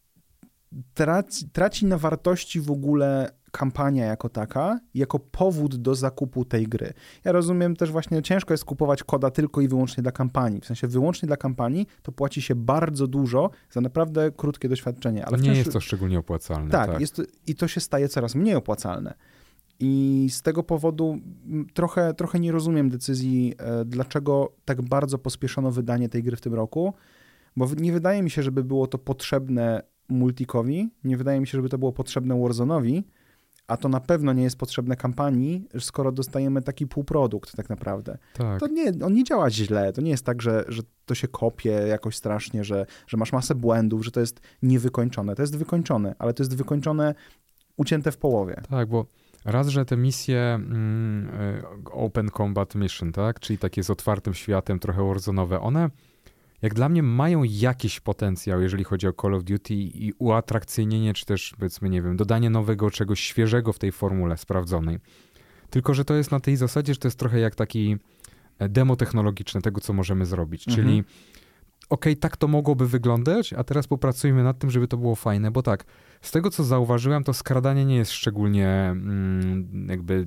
traci na wartości w ogóle kampania jako taka, jako powód do zakupu tej gry. Ja rozumiem też właśnie, ciężko jest kupować koda tylko i wyłącznie dla kampanii. W sensie wyłącznie dla kampanii to płaci się bardzo dużo za naprawdę krótkie doświadczenie. Ale nie jest to szczególnie opłacalne. Tak. I to się staje coraz mniej opłacalne. I z tego powodu trochę nie rozumiem decyzji, dlaczego tak bardzo pospieszono wydanie tej gry w tym roku, bo nie wydaje mi się, żeby było to potrzebne multikowi, nie wydaje mi się, żeby to było potrzebne Warzone'owi, a to na pewno nie jest potrzebne kampanii, skoro dostajemy taki półprodukt tak naprawdę. Tak. To on nie działa źle. To nie jest tak, że to się kopie jakoś strasznie, że masz masę błędów, że to jest niewykończone. To jest wykończone, ale to jest wykończone ucięte w połowie. Tak, bo Raz, że te misje Open Combat Mission, tak? Czyli takie z otwartym światem, trochę Warzone'owe, one jak dla mnie mają jakiś potencjał, jeżeli chodzi o Call of Duty i uatrakcyjnienie, czy też powiedzmy, nie wiem, dodanie nowego, czegoś świeżego w tej formule sprawdzonej. Tylko, że to jest na tej zasadzie, że to jest trochę jak taki demo technologiczne tego, co możemy zrobić. Czyli okej, tak to mogłoby wyglądać, a teraz popracujmy nad tym, żeby to było fajne, bo tak, z tego, co zauważyłem, to skradanie nie jest szczególnie jakby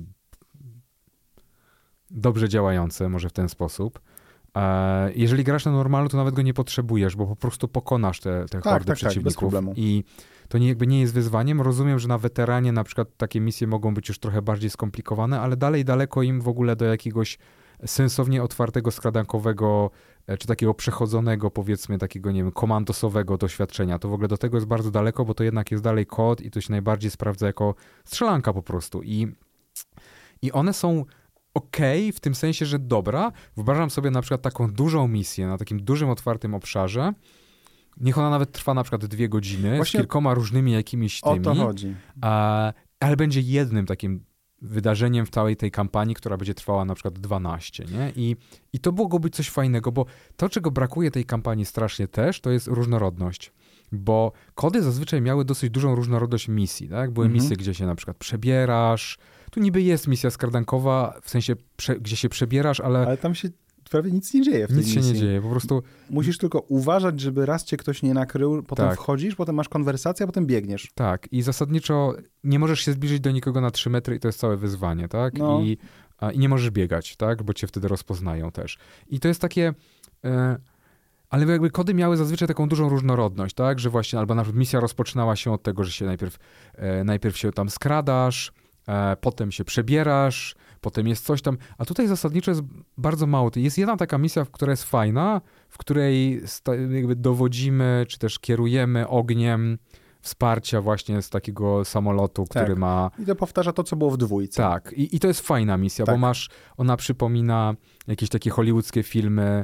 dobrze działające, może w ten sposób. Jeżeli grasz na normalu, to nawet go nie potrzebujesz, bo po prostu pokonasz te hordy przeciwników. Bez problemu. I to nie jest wyzwaniem. Rozumiem, że na weteranie na przykład takie misje mogą być już trochę bardziej skomplikowane, ale dalej daleko im w ogóle do jakiegoś sensownie otwartego, skradankowego, czy takiego przechodzonego, powiedzmy, takiego, nie wiem, komandosowego doświadczenia. To w ogóle do tego jest bardzo daleko, bo to jednak jest dalej kod i to się najbardziej sprawdza jako strzelanka po prostu. I one są okej, w tym sensie, że dobra, wyobrażam sobie na przykład taką dużą misję na takim dużym, otwartym obszarze. Niech ona nawet trwa na przykład 2 godziny właśnie z kilkoma różnymi jakimiś tymi. O to chodzi. Ale będzie jednym takim wydarzeniem w całej tej kampanii, która będzie trwała na przykład 12, nie? I to mogło być coś fajnego, bo to, czego brakuje tej kampanii strasznie też, to jest różnorodność. Bo kody zazwyczaj miały dosyć dużą różnorodność misji, tak? Były misje, gdzie się na przykład przebierasz. Tu niby jest misja skradankowa, w sensie, gdzie się przebierasz, ale tam się prawie nic nie dzieje w tej misji. Nic się nie dzieje, po prostu... Musisz tylko uważać, żeby raz cię ktoś nie nakrył, potem wchodzisz, potem masz konwersację, a potem biegniesz. Tak, i zasadniczo nie możesz się zbliżyć do nikogo na 3 metry i to jest całe wyzwanie, tak? No. I nie możesz biegać, tak? Bo cię wtedy rozpoznają też. I to jest takie... Ale jakby kody miały zazwyczaj taką dużą różnorodność, tak? Że właśnie, albo na przykład misja rozpoczynała się od tego, że się najpierw się tam skradasz, potem się przebierasz, potem jest coś tam, a tutaj zasadniczo jest bardzo mało. Jest jedna taka misja, która jest fajna, w której jakby dowodzimy, czy też kierujemy ogniem wsparcia właśnie z takiego samolotu, który ma... I to powtarza to, co było w 2. Tak, i to jest fajna misja, bo ona przypomina jakieś takie hollywoodzkie filmy,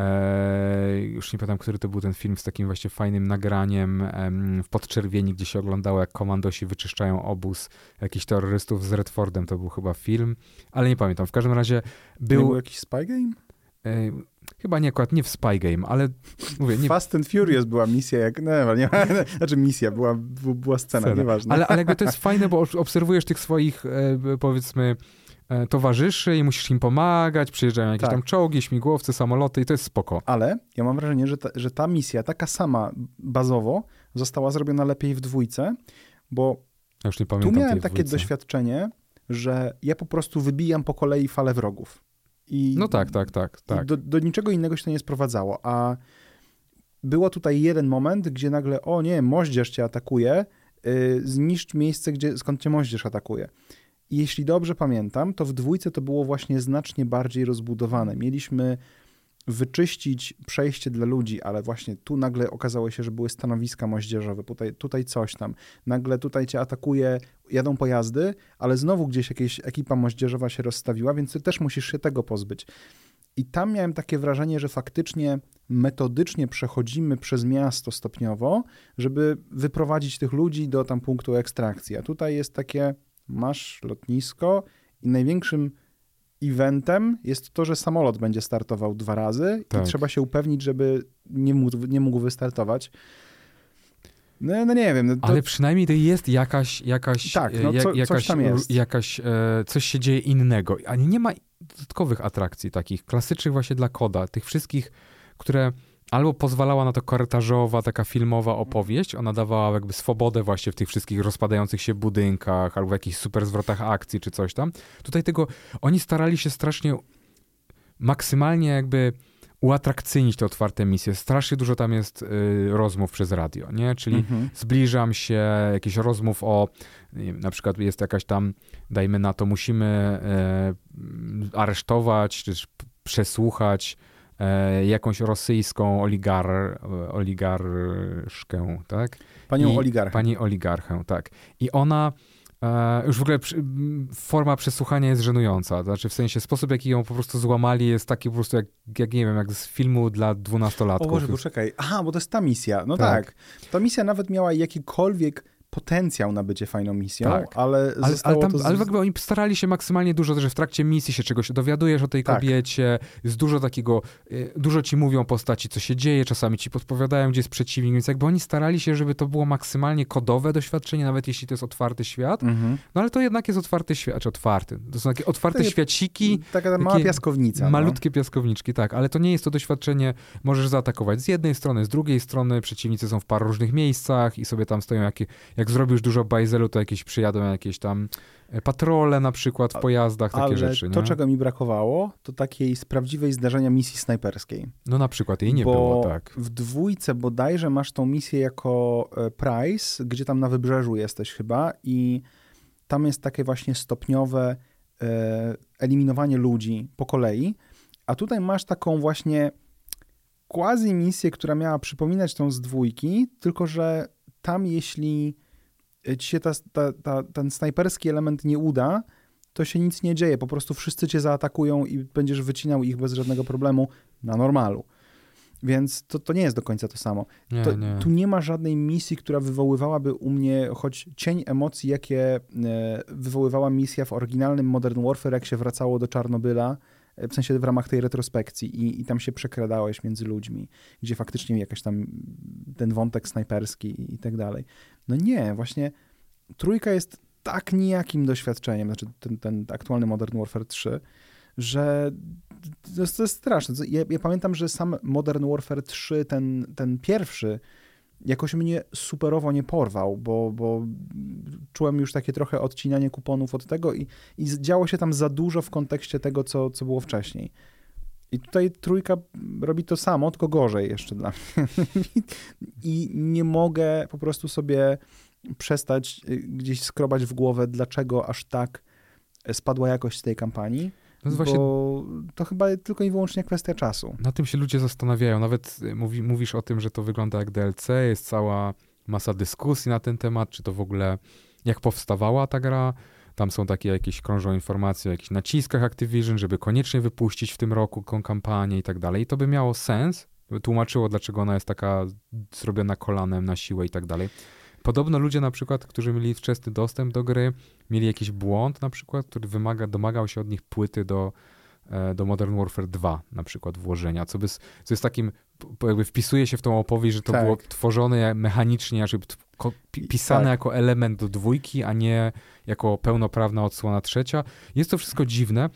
już nie pamiętam, który to był ten film z takim właśnie fajnym nagraniem w podczerwieni, gdzie się oglądało, jak komandosi wyczyszczają obóz jakichś terrorystów z Redfordem. To był chyba film, ale nie pamiętam. W każdym razie był jakiś Spy Game? Chyba akurat nie w Spy Game, ale mówię... Nie... Fast and Furious była misja, znaczy misja, była scena, nieważne. Ale jakby to jest fajne, bo obserwujesz tych swoich, powiedzmy, towarzyszy i musisz im pomagać, przyjeżdżają jakieś tam czołgi, śmigłowce, samoloty i to jest spoko. Ale ja mam wrażenie, że ta misja, taka sama bazowo, została zrobiona lepiej w 2, bo ja już nie pamiętam tu miałem takie doświadczenie, że ja po prostu wybijam po kolei falę wrogów. No tak. Do niczego innego się to nie sprowadzało, a było tutaj jeden moment, gdzie nagle, moździerz cię atakuje, zniszcz miejsce, skąd cię moździerz atakuje. I jeśli dobrze pamiętam, to w 2 to było właśnie znacznie bardziej rozbudowane. Mieliśmy wyczyścić przejście dla ludzi, ale właśnie tu nagle okazało się, że były stanowiska moździerzowe, tutaj coś tam. Nagle tutaj cię atakuje, jadą pojazdy, ale znowu gdzieś jakaś ekipa moździerzowa się rozstawiła, więc ty też musisz się tego pozbyć. I tam miałem takie wrażenie, że faktycznie metodycznie przechodzimy przez miasto stopniowo, żeby wyprowadzić tych ludzi do tam punktu ekstrakcji. A tutaj jest takie... Masz lotnisko i największym eventem jest to, że samolot będzie startował 2 razy i trzeba się upewnić, żeby nie mógł wystartować. No nie wiem. Ale przynajmniej to jest jakaś coś tam jest. Coś się dzieje innego. A nie ma dodatkowych atrakcji takich, klasycznych właśnie dla koda. Tych wszystkich, które... Albo pozwalała na to korytarzowa, taka filmowa opowieść, ona dawała jakby swobodę właśnie w tych wszystkich rozpadających się budynkach, albo w jakichś super zwrotach akcji, czy coś tam. Tutaj oni starali się strasznie maksymalnie jakby uatrakcyjnić te otwarte misje. Strasznie dużo tam jest rozmów przez radio, nie? Czyli zbliżam się, jakichś rozmów o, nie wiem, na przykład jest jakaś tam, dajmy na to, musimy aresztować, czy przesłuchać jakąś rosyjską oligarszkę, tak? Pani oligarchę, tak. I ona już w ogóle forma przesłuchania jest żenująca. Znaczy w sensie sposób, jaki ją po prostu złamali, jest taki po prostu jak nie wiem, jak z filmu dla 12-latków. O Boże, poczekaj. Aha, bo to jest ta misja. No tak. Ta misja nawet miała jakikolwiek potencjał na bycie fajną misją, Tak. ale zostało to... Ale jakby oni starali się maksymalnie dużo, że w trakcie misji się czegoś dowiadujesz o tej kobiecie, jest dużo takiego, dużo ci mówią postaci, co się dzieje, czasami ci podpowiadają, gdzie jest przeciwnik, więc jakby oni starali się, żeby to było maksymalnie kodowe doświadczenie, nawet jeśli to jest otwarty świat, no ale to jednak jest otwarty świat, czy otwarty. To są takie otwarte świaciki. Taka mała piaskownica. Malutkie piaskowniczki, tak, ale to nie jest to doświadczenie, możesz zaatakować z jednej strony, z drugiej strony, przeciwnicy są w paru różnych miejscach i sobie tam stoją, jak zrobisz dużo bajzelu, to jakieś przyjadą jakieś tam patrole na przykład w pojazdach, takie rzeczy. Ale to, nie? czego mi brakowało, to takiej prawdziwej zdarzenia misji snajperskiej. No na przykład jej nie było, tak. W 2 bodajże masz tą misję jako Price, gdzie tam na wybrzeżu jesteś chyba i tam jest takie właśnie stopniowe eliminowanie ludzi po kolei, a tutaj masz taką właśnie quasi misję, która miała przypominać tą z 2, tylko że tam jeśli ci się ten snajperski element nie uda, to się nic nie dzieje. Po prostu wszyscy cię zaatakują i będziesz wycinał ich bez żadnego problemu na normalu. Więc to nie jest do końca to samo. Nie. Tu nie ma żadnej misji, która wywoływałaby u mnie choć cień emocji, jakie wywoływała misja w oryginalnym Modern Warfare, jak się wracało do Czarnobyla, w sensie w ramach tej retrospekcji i tam się przekradałeś między ludźmi, gdzie faktycznie jakaś tam ten wątek snajperski i tak dalej. No nie, właśnie 3 jest tak nijakim doświadczeniem, znaczy ten aktualny Modern Warfare 3, że to jest straszne. Ja pamiętam, że sam Modern Warfare 3, ten pierwszy, jakoś mnie superowo nie porwał, bo czułem już takie trochę odcinanie kuponów od tego i działo się tam za dużo w kontekście tego, co było wcześniej. I tutaj 3 robi to samo, tylko gorzej jeszcze dla mnie. I nie mogę po prostu sobie przestać gdzieś skrobać w głowę, dlaczego aż tak spadła jakość tej kampanii. To jest bo to chyba tylko i wyłącznie kwestia czasu. Na tym się ludzie zastanawiają. Nawet mówisz o tym, że to wygląda jak DLC, jest cała masa dyskusji na ten temat, czy to w ogóle, jak powstawała ta gra. Tam są takie jakieś, krążą informacje o jakichś naciskach Activision, żeby koniecznie wypuścić w tym roku tą kampanię i tak dalej. I to by miało sens, by tłumaczyło, dlaczego ona jest taka zrobiona kolanem na siłę i tak dalej. Podobno ludzie na przykład, którzy mieli wczesny dostęp do gry, mieli jakiś błąd na przykład, który domagał się od nich płyty do Modern Warfare 2 na przykład włożenia, co jest takim, jakby wpisuje się w tą opowieść, że to było tworzone mechanicznie, jakby pisane jako element do 2, a nie jako pełnoprawna odsłona 3. Jest to wszystko dziwne.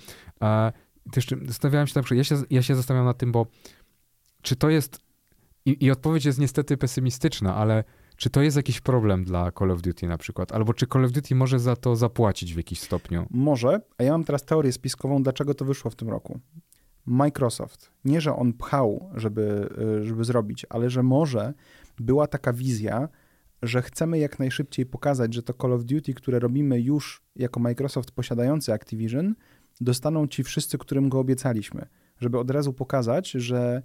Też zastanawiałem się na przykład, ja się zastanawiam nad tym, bo czy to jest, i odpowiedź jest niestety pesymistyczna, ale czy to jest jakiś problem dla Call of Duty na przykład? Albo czy Call of Duty może za to zapłacić w jakiś stopniu? Może, a ja mam teraz teorię spiskową, dlaczego to wyszło w tym roku. Microsoft, nie że on pchał, żeby zrobić, ale że może była taka wizja, że chcemy jak najszybciej pokazać, że to Call of Duty, które robimy już jako Microsoft posiadający Activision, dostaną ci wszyscy, którym go obiecaliśmy. Żeby od razu pokazać, że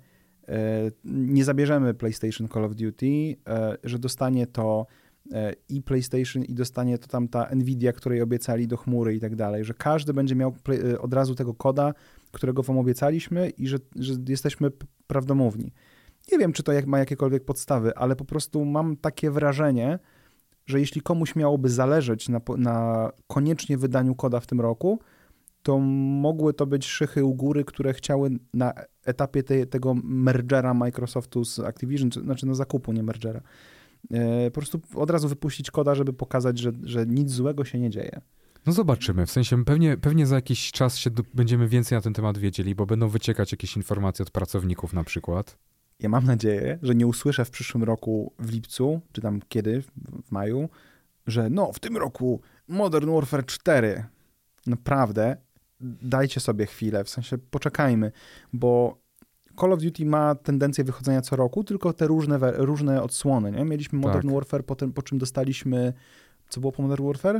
nie zabierzemy PlayStation Call of Duty, że dostanie to i PlayStation i dostanie to tam ta Nvidia, której obiecali do chmury i tak dalej, że każdy będzie miał od razu tego koda, którego wam obiecaliśmy i że jesteśmy prawdomówni. Nie wiem, czy to ma jakiekolwiek podstawy, ale po prostu mam takie wrażenie, że jeśli komuś miałoby zależeć na koniecznie wydaniu koda w tym roku, to mogły to być szychy u góry, które chciały na etapie tego mergera Microsoftu z Activision, znaczy na zakupu, nie mergera, po prostu od razu wypuścić koda, żeby pokazać, że nic złego się nie dzieje. No zobaczymy, w sensie pewnie za jakiś czas będziemy więcej na ten temat wiedzieli, bo będą wyciekać jakieś informacje od pracowników na przykład. Ja mam nadzieję, że nie usłyszę w przyszłym roku w lipcu, czy tam kiedy, w maju, że w tym roku Modern Warfare 4. Naprawdę, dajcie sobie chwilę, w sensie poczekajmy, bo Call of Duty ma tendencję wychodzenia co roku, tylko te różne odsłony, nie? Mieliśmy Modern Warfare, po czym dostaliśmy, co było po Modern Warfare?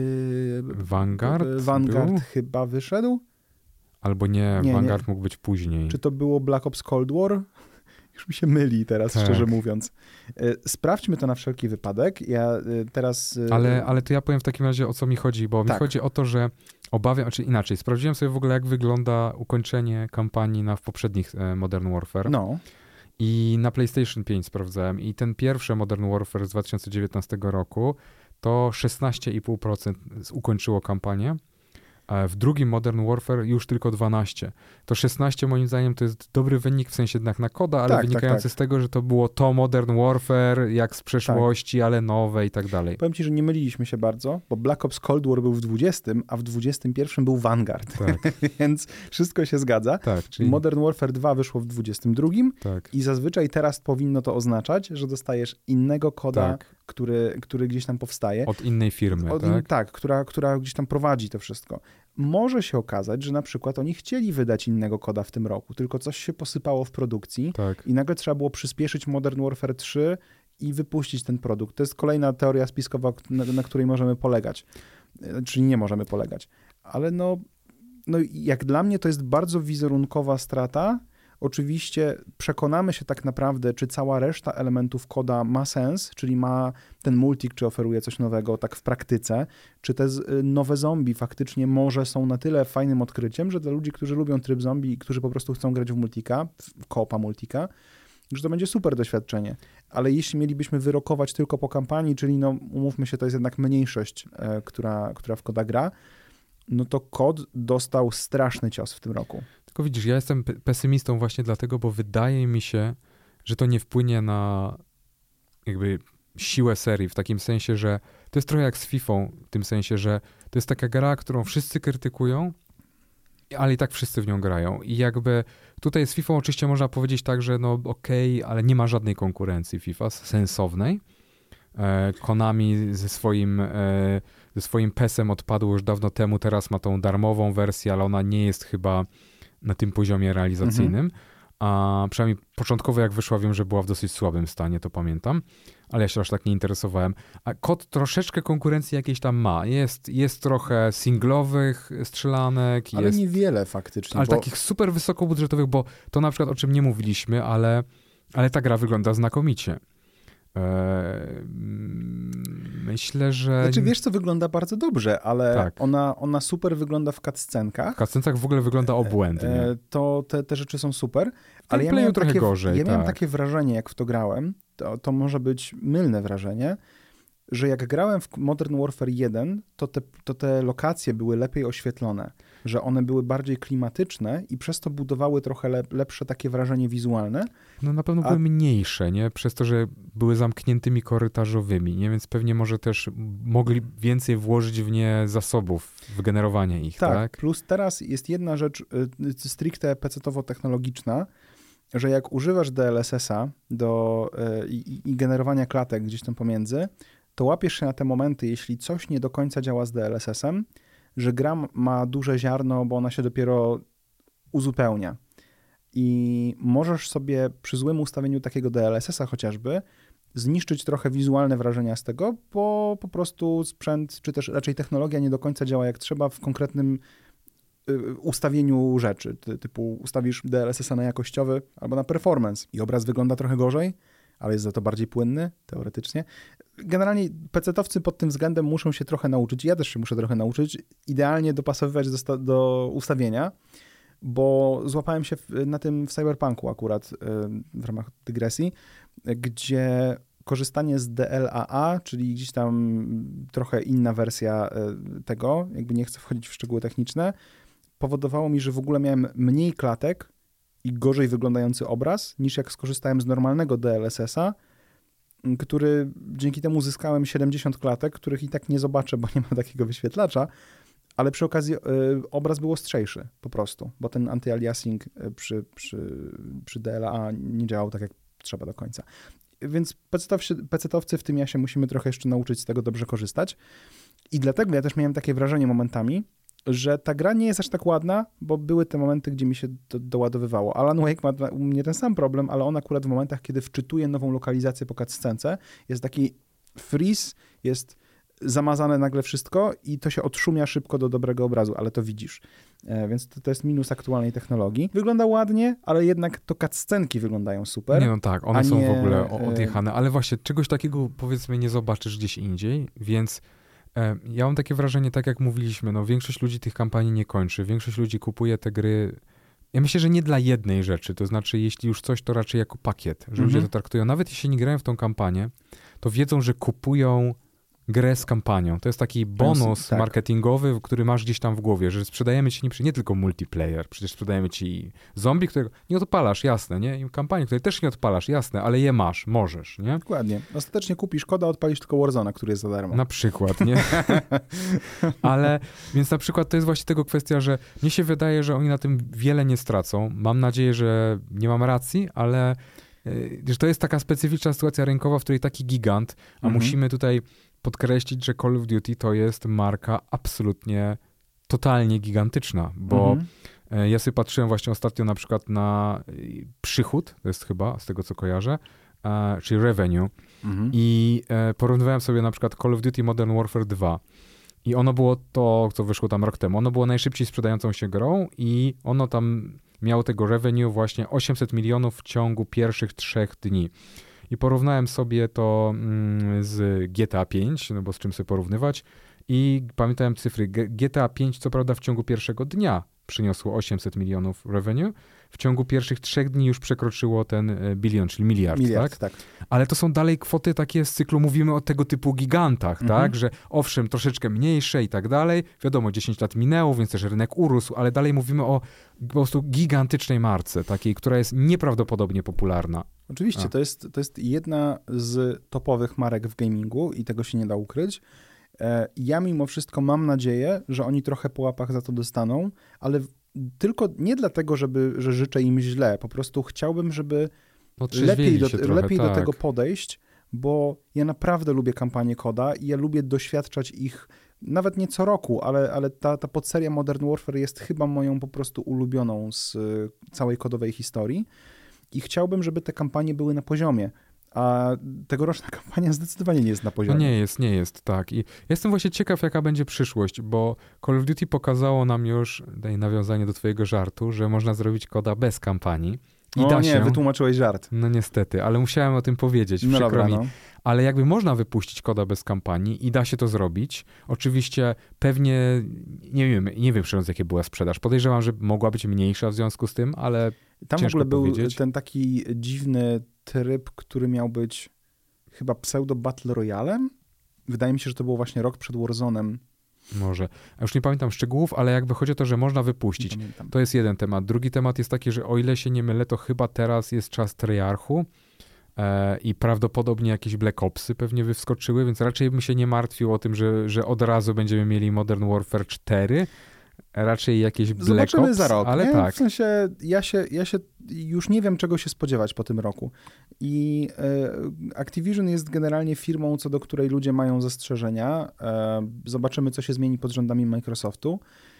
Vanguard chyba wyszedł? Albo nie, Vanguard mógł być później. Czy to było Black Ops Cold War? Już mi się myli teraz, szczerze mówiąc. Sprawdźmy to na wszelki wypadek. Ja teraz... Ale to ja powiem w takim razie, o co mi chodzi, bo mi chodzi o to, że obawiam, czy inaczej, sprawdziłem sobie w ogóle, jak wygląda ukończenie kampanii w poprzednich Modern Warfare. I na PlayStation 5 sprawdzałem i ten pierwszy Modern Warfare z 2019 roku to 16,5% ukończyło kampanię, a w drugim Modern Warfare już tylko 12%. To 16 moim zdaniem to jest dobry wynik, w sensie jednak na koda, ale wynikający z tego, że to było to Modern Warfare jak z przeszłości, ale nowe i tak dalej. Powiem ci, że nie myliliśmy się bardzo, bo Black Ops Cold War był w 20, a w 21 był Vanguard. Tak. Więc wszystko się zgadza. Tak, czyli... Modern Warfare 2 wyszło w 22 tak. i zazwyczaj teraz powinno to oznaczać, że dostajesz innego koda, który gdzieś tam powstaje. Od innej firmy, tak? Która gdzieś tam prowadzi to wszystko. Może się okazać, że na przykład oni chcieli wydać innego koda w tym roku, tylko coś się posypało w produkcji i nagle trzeba było przyspieszyć Modern Warfare 3 i wypuścić ten produkt. To jest kolejna teoria spiskowa, na której możemy polegać. Czyli nie możemy polegać. Ale no jak dla mnie to jest bardzo wizerunkowa strata. Oczywiście przekonamy się tak naprawdę, czy cała reszta elementów koda ma sens, czyli ma ten multik, czy oferuje coś nowego tak w praktyce, czy te nowe zombie faktycznie może są na tyle fajnym odkryciem, że dla ludzi, którzy lubią tryb zombie i którzy po prostu chcą grać w multika, w koopa multika, że to będzie super doświadczenie. Ale jeśli mielibyśmy wyrokować tylko po kampanii, czyli no umówmy się, to jest jednak mniejszość, która w koda gra, no to kod dostał straszny cios w tym roku. Tylko widzisz, ja jestem pesymistą właśnie dlatego, bo wydaje mi się, że to nie wpłynie na jakby siłę serii, w takim sensie, że to jest trochę jak z Fifą, w tym sensie, że to jest taka gra, którą wszyscy krytykują, ale i tak wszyscy w nią grają. I jakby tutaj z Fifą oczywiście można powiedzieć tak, że no okej, ale nie ma żadnej konkurencji FIFA sensownej. Konami ze swoim PES-em odpadło już dawno temu, teraz ma tą darmową wersję, ale ona nie jest chyba na tym poziomie realizacyjnym. A przynajmniej początkowo jak wyszła, wiem, że była w dosyć słabym stanie, to pamiętam, ale ja się aż tak nie interesowałem. A kod troszeczkę konkurencji jakiejś tam ma. Jest trochę singlowych strzelanek. Ale niewiele faktycznie. Ale takich super wysokobudżetowych, bo to na przykład o czym nie mówiliśmy, ale ta gra wygląda znakomicie. Myślę, że... Znaczy wiesz, co wygląda bardzo dobrze, ale ona super wygląda w cutscenkach. W cutscenkach w ogóle wygląda obłędnie. To te rzeczy są super, ale ja miałem takie wrażenie, jak w to grałem, to może być mylne wrażenie, że jak grałem w Modern Warfare 1, to te lokacje były lepiej oświetlone, że one były bardziej klimatyczne i przez to budowały trochę lepsze takie wrażenie wizualne. No na pewno były mniejsze, nie? Przez to, że były zamkniętymi korytarzowymi, nie? Więc pewnie może też mogli więcej włożyć w nie zasobów, w generowanie ich, tak? Plus teraz jest jedna rzecz stricte pecetowo-technologiczna, że jak używasz DLSS-a i generowania klatek gdzieś tam pomiędzy, to łapiesz się na te momenty, jeśli coś nie do końca działa z DLSS-em, że gra ma duże ziarno, bo ona się dopiero uzupełnia. I możesz sobie przy złym ustawieniu takiego DLSS-a chociażby zniszczyć trochę wizualne wrażenia z tego, bo po prostu sprzęt, czy też raczej technologia nie do końca działa jak trzeba w konkretnym ustawieniu rzeczy. Typu ustawisz DLSS-a na jakościowy albo na performance i obraz wygląda trochę gorzej, ale jest za to bardziej płynny, teoretycznie. Generalnie pecetowcy pod tym względem muszą się trochę nauczyć, ja też się muszę trochę nauczyć, idealnie dopasowywać do ustawienia, bo złapałem się na tym w Cyberpunku akurat w ramach dygresji, gdzie korzystanie z DLAA, czyli gdzieś tam trochę inna wersja tego, jakby nie chcę wchodzić w szczegóły techniczne, powodowało mi, że w ogóle miałem mniej klatek i gorzej wyglądający obraz, niż jak skorzystałem z normalnego DLSS-a, który dzięki temu uzyskałem 70 klatek, których i tak nie zobaczę, bo nie ma takiego wyświetlacza, ale przy okazji obraz był ostrzejszy po prostu, bo ten anti-aliasing przy DLA nie działał tak, jak trzeba do końca. Więc pecetowcy w tym jasie musimy trochę jeszcze nauczyć z tego dobrze korzystać. I dlatego ja też miałem takie wrażenie momentami, że ta gra nie jest aż tak ładna, bo były te momenty, gdzie mi się to doładowywało. Alan Wake ma u mnie ten sam problem, ale on akurat w momentach, kiedy wczytuje nową lokalizację po cutscence, jest taki freeze, jest zamazane nagle wszystko i to się odszumia szybko do dobrego obrazu, ale to widzisz. Więc to jest minus aktualnej technologii. Wygląda ładnie, ale jednak to cutscenki wyglądają super. Nie, no tak, one są w ogóle odjechane, ale właśnie czegoś takiego powiedzmy nie zobaczysz gdzieś indziej, więc ja mam takie wrażenie, tak jak mówiliśmy, no większość ludzi tych kampanii nie kończy, większość ludzi kupuje te gry Ja myślę, że nie dla jednej rzeczy, to znaczy jeśli już coś, to raczej jako pakiet, że ludzie to traktują, nawet jeśli nie grają w tą kampanię, to wiedzą, że kupują grę z kampanią. To jest taki bonus marketingowy, który masz gdzieś tam w głowie, że sprzedajemy ci nie tylko multiplayer, przecież sprzedajemy ci zombie, którego nie odpalasz, jasne, nie? I kampanię, której też nie odpalasz, jasne, ale je masz, możesz, nie? Dokładnie. Ostatecznie kupisz koda, odpalisz tylko Warzone'a, który jest za darmo. Na przykład, nie? Ale, więc na przykład to jest właśnie tego kwestia, że mnie się wydaje, że oni na tym wiele nie stracą. Mam nadzieję, że nie mam racji, ale że to jest taka specyficzna sytuacja rynkowa, w której taki gigant, a musimy tutaj podkreślić, że Call of Duty to jest marka absolutnie, totalnie gigantyczna, bo ja sobie patrzyłem właśnie ostatnio na przykład na przychód, to jest chyba, z tego co kojarzę, czyli revenue i porównywałem sobie na przykład Call of Duty Modern Warfare 2 i ono było to, co wyszło tam rok temu, ono było najszybciej sprzedającą się grą i ono tam miało tego revenue właśnie 800 milionów w ciągu pierwszych 3 dni. I porównałem sobie to z GTA 5, no bo z czym sobie porównywać. I pamiętałem cyfry. GTA 5 co prawda w ciągu pierwszego dnia przyniosło 800 milionów revenue. W ciągu pierwszych 3 dni już przekroczyło ten bilion, czyli miliard, tak? Ale to są dalej kwoty takie z cyklu, mówimy o tego typu gigantach, tak? Że owszem, troszeczkę mniejsze i tak dalej. Wiadomo, 10 lat minęło, więc też rynek urósł, ale dalej mówimy o po prostu gigantycznej marce, takiej, która jest nieprawdopodobnie popularna. Oczywiście, to jest jedna z topowych marek w gamingu i tego się nie da ukryć. Ja mimo wszystko mam nadzieję, że oni trochę po łapach za to dostaną, ale tylko nie dlatego, że życzę im źle, po prostu chciałbym, żeby lepiej do tego podejść, bo ja naprawdę lubię kampanię Koda i ja lubię doświadczać ich nawet nie co roku, ale ta podseria Modern Warfare jest chyba moją po prostu ulubioną z całej kodowej historii i chciałbym, żeby te kampanie były na poziomie. A tegoroczna kampania zdecydowanie nie jest na poziomie. No nie jest, tak. I jestem właśnie ciekaw, jaka będzie przyszłość, bo Call of Duty pokazało nam już, daj nawiązanie do twojego żartu, że można zrobić koda bez kampanii. Wytłumaczyłeś żart. No niestety, ale musiałem o tym powiedzieć, przykro mi. Ale jakby można wypuścić koda bez kampanii i da się to zrobić. Oczywiście pewnie, nie wiem szczerze, jakie była sprzedaż. Podejrzewam, że mogła być mniejsza w związku z tym, ale tam w ogóle był powiedzieć. Ten taki dziwny tryb, który miał być chyba pseudo Battle Royalem. Wydaje mi się, że to było właśnie rok przed Warzone'em. Może. A już nie pamiętam szczegółów, ale jakby chodzi o to, że można wypuścić. To jest jeden temat. Drugi temat jest taki, że o ile się nie mylę, to chyba teraz jest czas Treyarchu i prawdopodobnie jakieś Black Opsy pewnie wskoczyły, więc raczej bym się nie martwił o tym, że od razu będziemy mieli Modern Warfare 4. Raczej jakieś Black Zobaczymy Ops, za rok, ale nie? tak. W sensie ja się już nie wiem, czego się spodziewać po tym roku. I Activision jest generalnie firmą, co do której ludzie mają zastrzeżenia. Zobaczymy, co się zmieni pod rządami Microsoftu.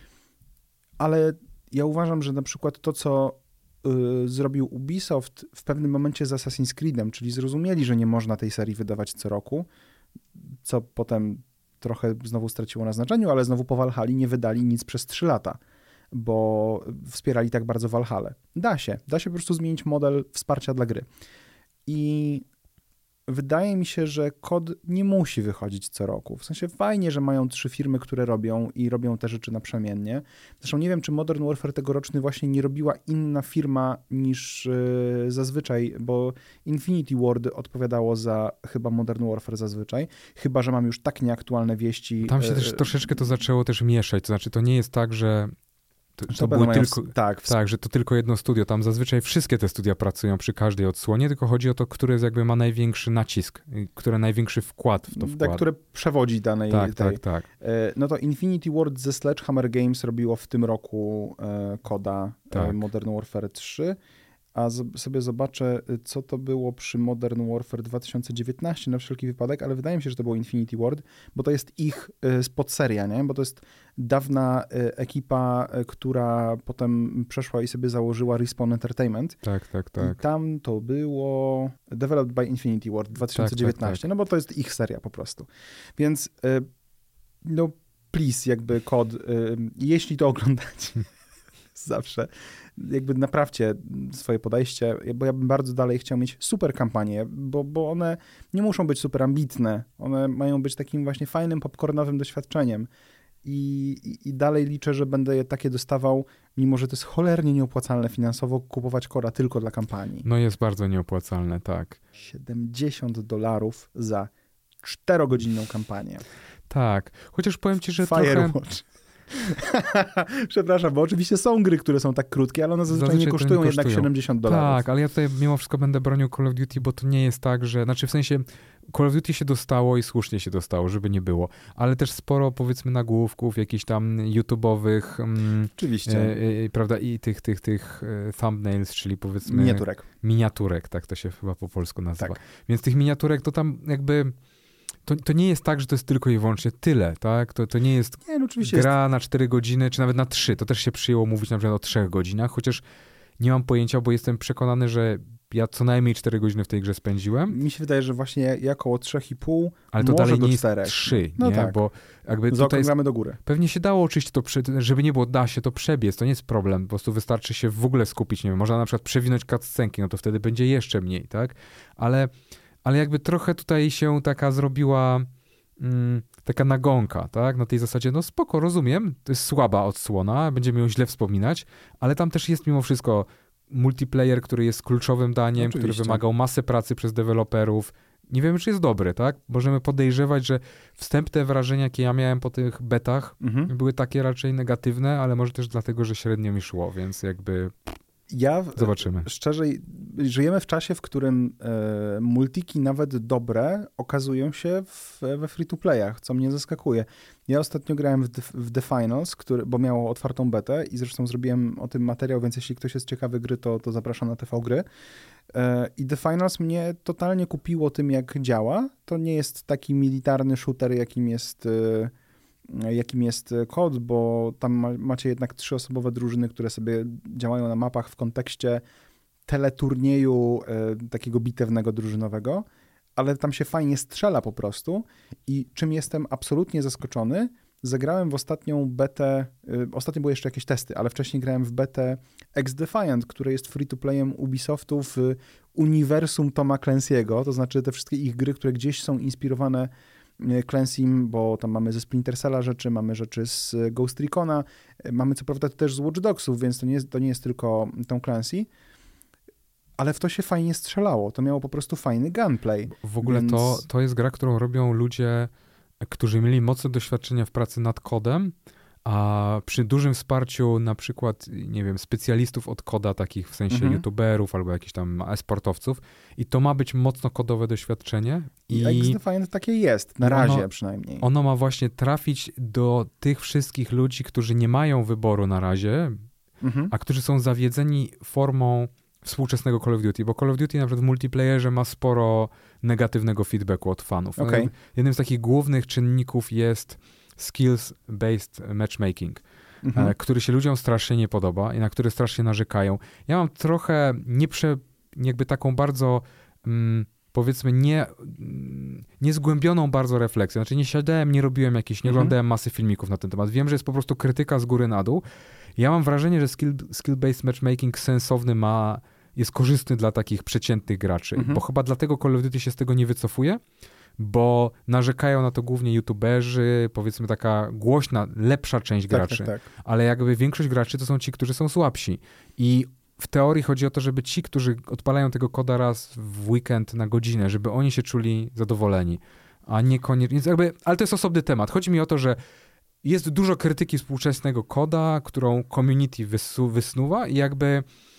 Ale ja uważam, że na przykład to, co zrobił Ubisoft w pewnym momencie z Assassin's Creedem, czyli zrozumieli, że nie można tej serii wydawać co roku, co potem trochę znowu straciło na znaczeniu, ale znowu po Valhalli nie wydali nic przez 3 lata, bo wspierali tak bardzo Valhallę. Da się po prostu zmienić model wsparcia dla gry. I wydaje mi się, że kod nie musi wychodzić co roku. W sensie fajnie, że mają 3 firmy, które robią i robią te rzeczy naprzemiennie. Zresztą nie wiem, czy Modern Warfare tegoroczny właśnie nie robiła inna firma niż zazwyczaj, bo Infinity Ward odpowiadało za chyba Modern Warfare zazwyczaj, chyba że mam już tak nieaktualne wieści. Tam się też troszeczkę to zaczęło też mieszać, to znaczy to nie jest tak, że to było tylko, tak, że to tylko jedno studio. Tam zazwyczaj wszystkie te studia pracują przy każdej odsłonie, tylko chodzi o to, które jakby ma największy nacisk, które największy wkład w to wkłada. Które przewodzi danej. Tak. No to Infinity Ward ze Sledgehammer Games robiło w tym roku koda Modern Warfare 3, a sobie zobaczę, co to było przy Modern Warfare 2019 na wszelki wypadek, ale wydaje mi się, że to było Infinity Ward, bo to jest ich podseria, nie? Bo to jest dawna ekipa, która potem przeszła i sobie założyła Respawn Entertainment. Tak. I tam to było Developed by Infinity Ward 2019, no bo to jest ich seria po prostu. Więc no please, jakby kod, jeśli to oglądacie, zawsze jakby naprawcie swoje podejście, bo ja bym bardzo dalej chciał mieć super kampanie, bo one nie muszą być super ambitne, one mają być takim właśnie fajnym, popcornowym doświadczeniem i dalej liczę, że będę je takie dostawał, mimo że to jest cholernie nieopłacalne finansowo kupować koda tylko dla kampanii. No jest bardzo nieopłacalne, tak. $70 za 4-godzinną kampanię. Tak, chociaż powiem ci, że Firewatch. Przepraszam, bo oczywiście są gry, które są tak krótkie, ale one zazwyczaj nie kosztują jednak $70. Tak, ale ja tutaj mimo wszystko będę bronił Call of Duty, bo to nie jest tak, że... Znaczy w sensie Call of Duty się dostało i słusznie się dostało, żeby nie było, ale też sporo powiedzmy nagłówków, jakichś tam YouTube'owych... Oczywiście. Prawda, i tych thumbnails, czyli powiedzmy... Miniaturek, tak to się chyba po polsku nazywa. Tak. Więc tych miniaturek to tam jakby... To nie jest tak, że to jest tylko i wyłącznie tyle, tak? To nie jest gra na 4 godziny, czy nawet na 3. To też się przyjęło mówić na przykład o 3 godzinach, chociaż nie mam pojęcia, bo jestem przekonany, że ja co najmniej 4 godziny w tej grze spędziłem. Mi się wydaje, że właśnie ja około 3,5, ale to może dalej do nie 4. jest 3, no nie? Tak. Bo jakby zaokrąglamy do góry. Pewnie się dało oczywiście to, żeby nie było, da się to przebiec, to nie jest problem, po prostu wystarczy się w ogóle skupić, nie wiem, można na przykład przewinąć cutscenki, no to wtedy będzie jeszcze mniej, tak? Ale jakby trochę tutaj się taka zrobiła taka nagonka, tak? Na tej zasadzie, no spoko, rozumiem, to jest słaba odsłona, będziemy ją źle wspominać, ale tam też jest mimo wszystko multiplayer, który jest kluczowym daniem, Oczywiście. który wymagał masy pracy przez deweloperów. Nie wiemy, czy jest dobry, tak? Możemy podejrzewać, że wstępne wrażenia, jakie ja miałem po tych betach, były takie raczej negatywne, ale może też dlatego, że średnio mi szło, więc jakby... Zobaczymy. Szczerze, żyjemy w czasie, w którym multiki nawet dobre okazują się we free-to-playach, co mnie zaskakuje. Ja ostatnio grałem w The Finals, bo miało otwartą betę i zresztą zrobiłem o tym materiał, więc jeśli ktoś jest ciekawy gry, to zapraszam na TV Gry. I The Finals mnie totalnie kupiło tym, jak działa. To nie jest taki militarny shooter, jakim jest kod, bo tam macie jednak 3-osobowe drużyny, które sobie działają na mapach w kontekście teleturnieju takiego bitewnego drużynowego, ale tam się fajnie strzela po prostu i czym jestem absolutnie zaskoczony, zagrałem w ostatnią betę, ostatnio były jeszcze jakieś testy, ale wcześniej grałem w betę X-Defiant, które jest free-to-playem Ubisoftu w uniwersum Toma Clancy'ego, to znaczy te wszystkie ich gry, które gdzieś są inspirowane Clancy'm, bo tam mamy ze Splinter Cella rzeczy, mamy rzeczy z Ghost Recona, mamy co prawda też z Watch Dogsów, więc to nie jest tylko Tom Clancy, ale w to się fajnie strzelało. To miało po prostu fajny gunplay. W ogóle to jest gra, którą robią ludzie, którzy mieli mocne doświadczenia w pracy nad kodem, a przy dużym wsparciu na przykład, nie wiem, specjalistów od koda, takich w sensie youtuberów albo jakichś tam e-sportowców i to ma być mocno kodowe doświadczenie. I X-Defiant takie jest, na razie przynajmniej. Ono ma właśnie trafić do tych wszystkich ludzi, którzy nie mają wyboru na razie, a którzy są zawiedzeni formą współczesnego Call of Duty, bo Call of Duty na przykład w multiplayerze ma sporo negatywnego feedbacku od fanów. Okay. Jednym z takich głównych czynników jest skills-based matchmaking, który się ludziom strasznie nie podoba i na który strasznie narzekają. Ja mam trochę jakby taką bardzo powiedzmy niezgłębioną bardzo refleksję. Znaczy nie siadałem, nie robiłem nie oglądałem masy filmików na ten temat. Wiem, że jest po prostu krytyka z góry na dół. Ja mam wrażenie, że skill-based matchmaking sensowny jest korzystny dla takich przeciętnych graczy, bo chyba dlatego Call of Duty się z tego nie wycofuje, bo narzekają na to głównie youtuberzy, powiedzmy taka głośna, lepsza część graczy, tak. Ale jakby większość graczy to są ci, którzy są słabsi i w teorii chodzi o to, żeby ci, którzy odpalają tego koda raz w weekend na godzinę, żeby oni się czuli zadowoleni, a niekoniecznie, ale to jest osobny temat. Chodzi mi o to, że jest dużo krytyki współczesnego koda, którą community wysnuwa i jakby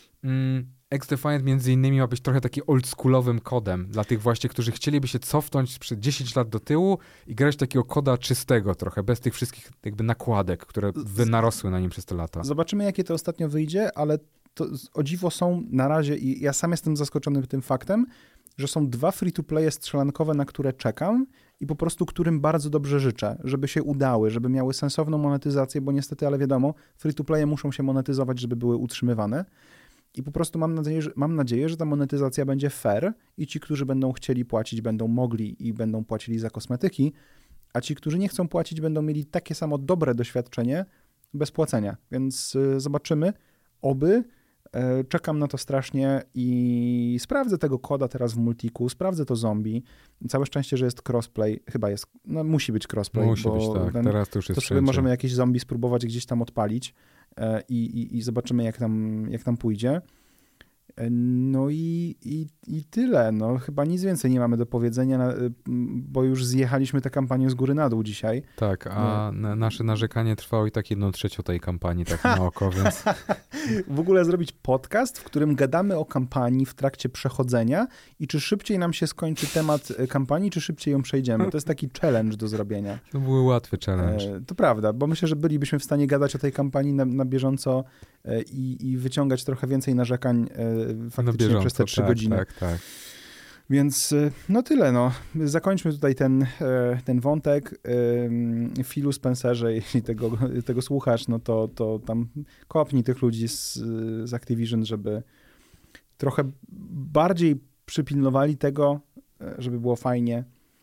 X-Defiant między innymi ma być trochę taki oldschoolowym kodem dla tych właśnie, którzy chcieliby się cofnąć przed 10 lat do tyłu i grać takiego koda czystego trochę, bez tych wszystkich jakby nakładek, które narosły na nim przez te lata. Zobaczymy, jakie to ostatnio wyjdzie, ale to o dziwo są na razie i ja sam jestem zaskoczony tym faktem, że są 2 free-to-playe strzelankowe, na które czekam i po prostu którym bardzo dobrze życzę, żeby się udały, żeby miały sensowną monetyzację, bo niestety, ale wiadomo, free-to-playe muszą się monetyzować, żeby były utrzymywane. I po prostu mam nadzieję, że ta monetyzacja będzie fair i ci, którzy będą chcieli płacić, będą mogli i będą płacili za kosmetyki, a ci, którzy nie chcą płacić, będą mieli takie samo dobre doświadczenie bez płacenia. Więc zobaczymy, oby Czekam na to strasznie i sprawdzę tego koda teraz w Multiku, sprawdzę to zombie. Całe szczęście, że jest crossplay. Chyba jest, no musi być crossplay. Musi być, tak. Teraz to już jest to sobie możemy jakieś zombie spróbować gdzieś tam odpalić i zobaczymy, jak tam pójdzie. No i tyle. No, chyba nic więcej nie mamy do powiedzenia, bo już zjechaliśmy tę kampanię z góry na dół dzisiaj. Tak, a nasze narzekanie trwało i tak 1/3 tej kampanii, tak na oko, więc... W ogóle zrobić podcast, w którym gadamy o kampanii w trakcie przechodzenia i czy szybciej nam się skończy temat kampanii, czy szybciej ją przejdziemy. To jest taki challenge do zrobienia. To był łatwy challenge. To prawda, bo myślę, że bylibyśmy w stanie gadać o tej kampanii na bieżąco i wyciągać trochę więcej narzekań faktycznie bieżąco, przez te 3 godziny. Tak. Więc no tyle, no. Zakończmy tutaj ten wątek. Philu Spencerze, jeśli tego słuchasz, no to tam kopnij tych ludzi z Activision, żeby trochę bardziej przypilnowali tego, żeby było fajnie.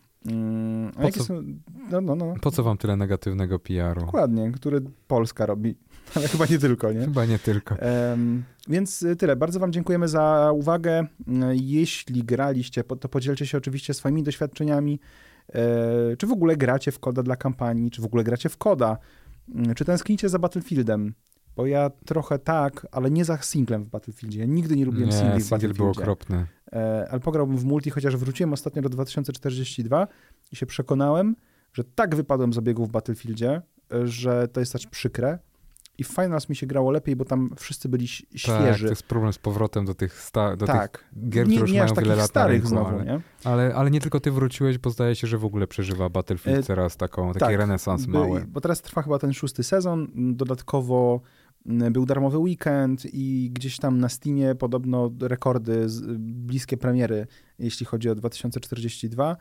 Po co wam tyle negatywnego PR-u? Dokładnie, który Polska robi, ale chyba nie tylko, nie? Chyba nie tylko. Więc tyle. Bardzo wam dziękujemy za uwagę. Jeśli graliście, to podzielcie się oczywiście swoimi doświadczeniami. Czy w ogóle gracie w koda dla kampanii, czy w ogóle gracie w koda, czy tęsknicie za Battlefieldem? Bo ja trochę tak, ale nie za singlem w Battlefieldzie. Ja nigdy nie lubiłem singli w Battlefieldzie. Był okropny. Ale pograłbym w multi, chociaż wróciłem ostatnio do 2042 i się przekonałem, że tak wypadłem z obiegu w Battlefieldzie, że to jest aż przykre. I w Finals mi się grało lepiej, bo tam wszyscy byli świeży. Tak, to jest problem z powrotem do tych tak. tych gier, które już mają wiele lat na rynku, znowu, ale nie tylko ty wróciłeś, bo zdaje się, że w ogóle przeżywa Battlefield teraz taki renesans mały. Bo teraz trwa chyba ten 6. sezon, dodatkowo był darmowy weekend i gdzieś tam na Steamie podobno rekordy bliskie premiery, jeśli chodzi o 2042.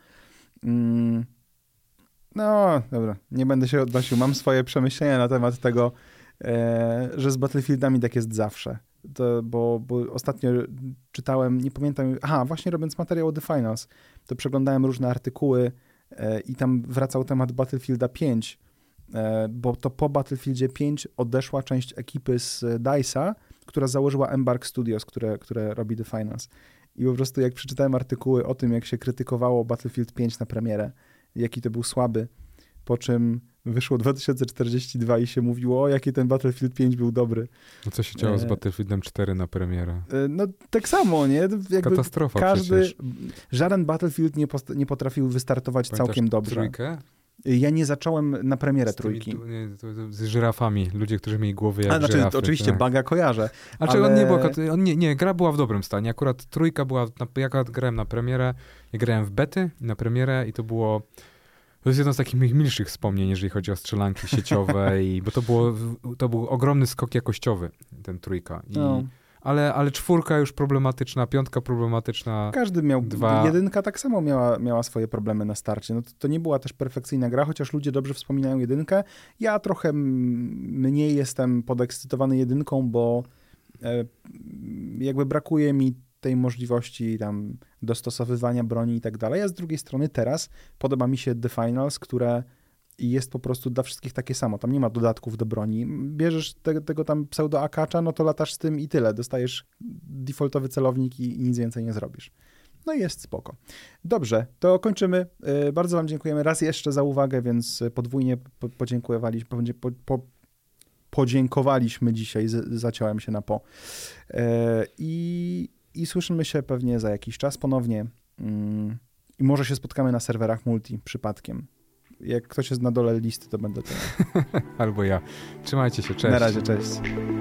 No, dobra, nie będę się odnosił. Mam swoje przemyślenia na temat tego, że z Battlefieldami tak jest zawsze. Bo ostatnio czytałem, nie pamiętam, właśnie robiąc materiał o The Finals, to przeglądałem różne artykuły i tam wracał temat Battlefielda 5, bo to po Battlefieldzie 5 odeszła część ekipy z DICE'a, która założyła Embark Studios, które robi The Finals. I po prostu jak przeczytałem artykuły o tym, jak się krytykowało Battlefield 5 na premierę, jaki to był słaby, po czym wyszło 2042 i się mówiło, jaki ten Battlefield 5 był dobry. No co się działo z Battlefieldem 4 na premierę? No tak samo, nie? Jakby katastrofa przecież. Żaden Battlefield nie potrafił wystartować całkiem dobrze. Trójkę? Ja nie zacząłem na premierę trójki. Z żyrafami, ludzie, którzy mieli głowy jak żyrafy. Oczywiście, tak. Baga kojarzę. Gra była w dobrym stanie. Akurat trójka była, ja grałem na premierę, ja grałem w bety na premierę i to jest jedno z takich moich milszych wspomnień, jeżeli chodzi o strzelanki sieciowe, bo to był ogromny skok jakościowy, ten trójka. Ale 4 już problematyczna, 5 problematyczna. Każdy miał, 1 tak samo miała swoje problemy na starcie. No to nie była też perfekcyjna gra, chociaż ludzie dobrze wspominają 1. Ja trochę mniej jestem podekscytowany 1, bo jakby brakuje mi tej możliwości tam dostosowywania broni i tak dalej, a z drugiej strony teraz podoba mi się The Finals, które jest po prostu dla wszystkich takie samo. Tam nie ma dodatków do broni. Bierzesz tego tam pseudo-akacza, no to latasz z tym i tyle. Dostajesz defaultowy celownik i nic więcej nie zrobisz. No i jest spoko. Dobrze, to kończymy. Bardzo wam dziękujemy raz jeszcze za uwagę, więc podwójnie podziękowaliśmy dzisiaj, zaciąłem się na I słyszymy się pewnie za jakiś czas ponownie. I może się spotkamy na serwerach multi przypadkiem. Jak ktoś jest na dole listy, to będę to. Albo ja. Trzymajcie się, cześć. Na razie, cześć.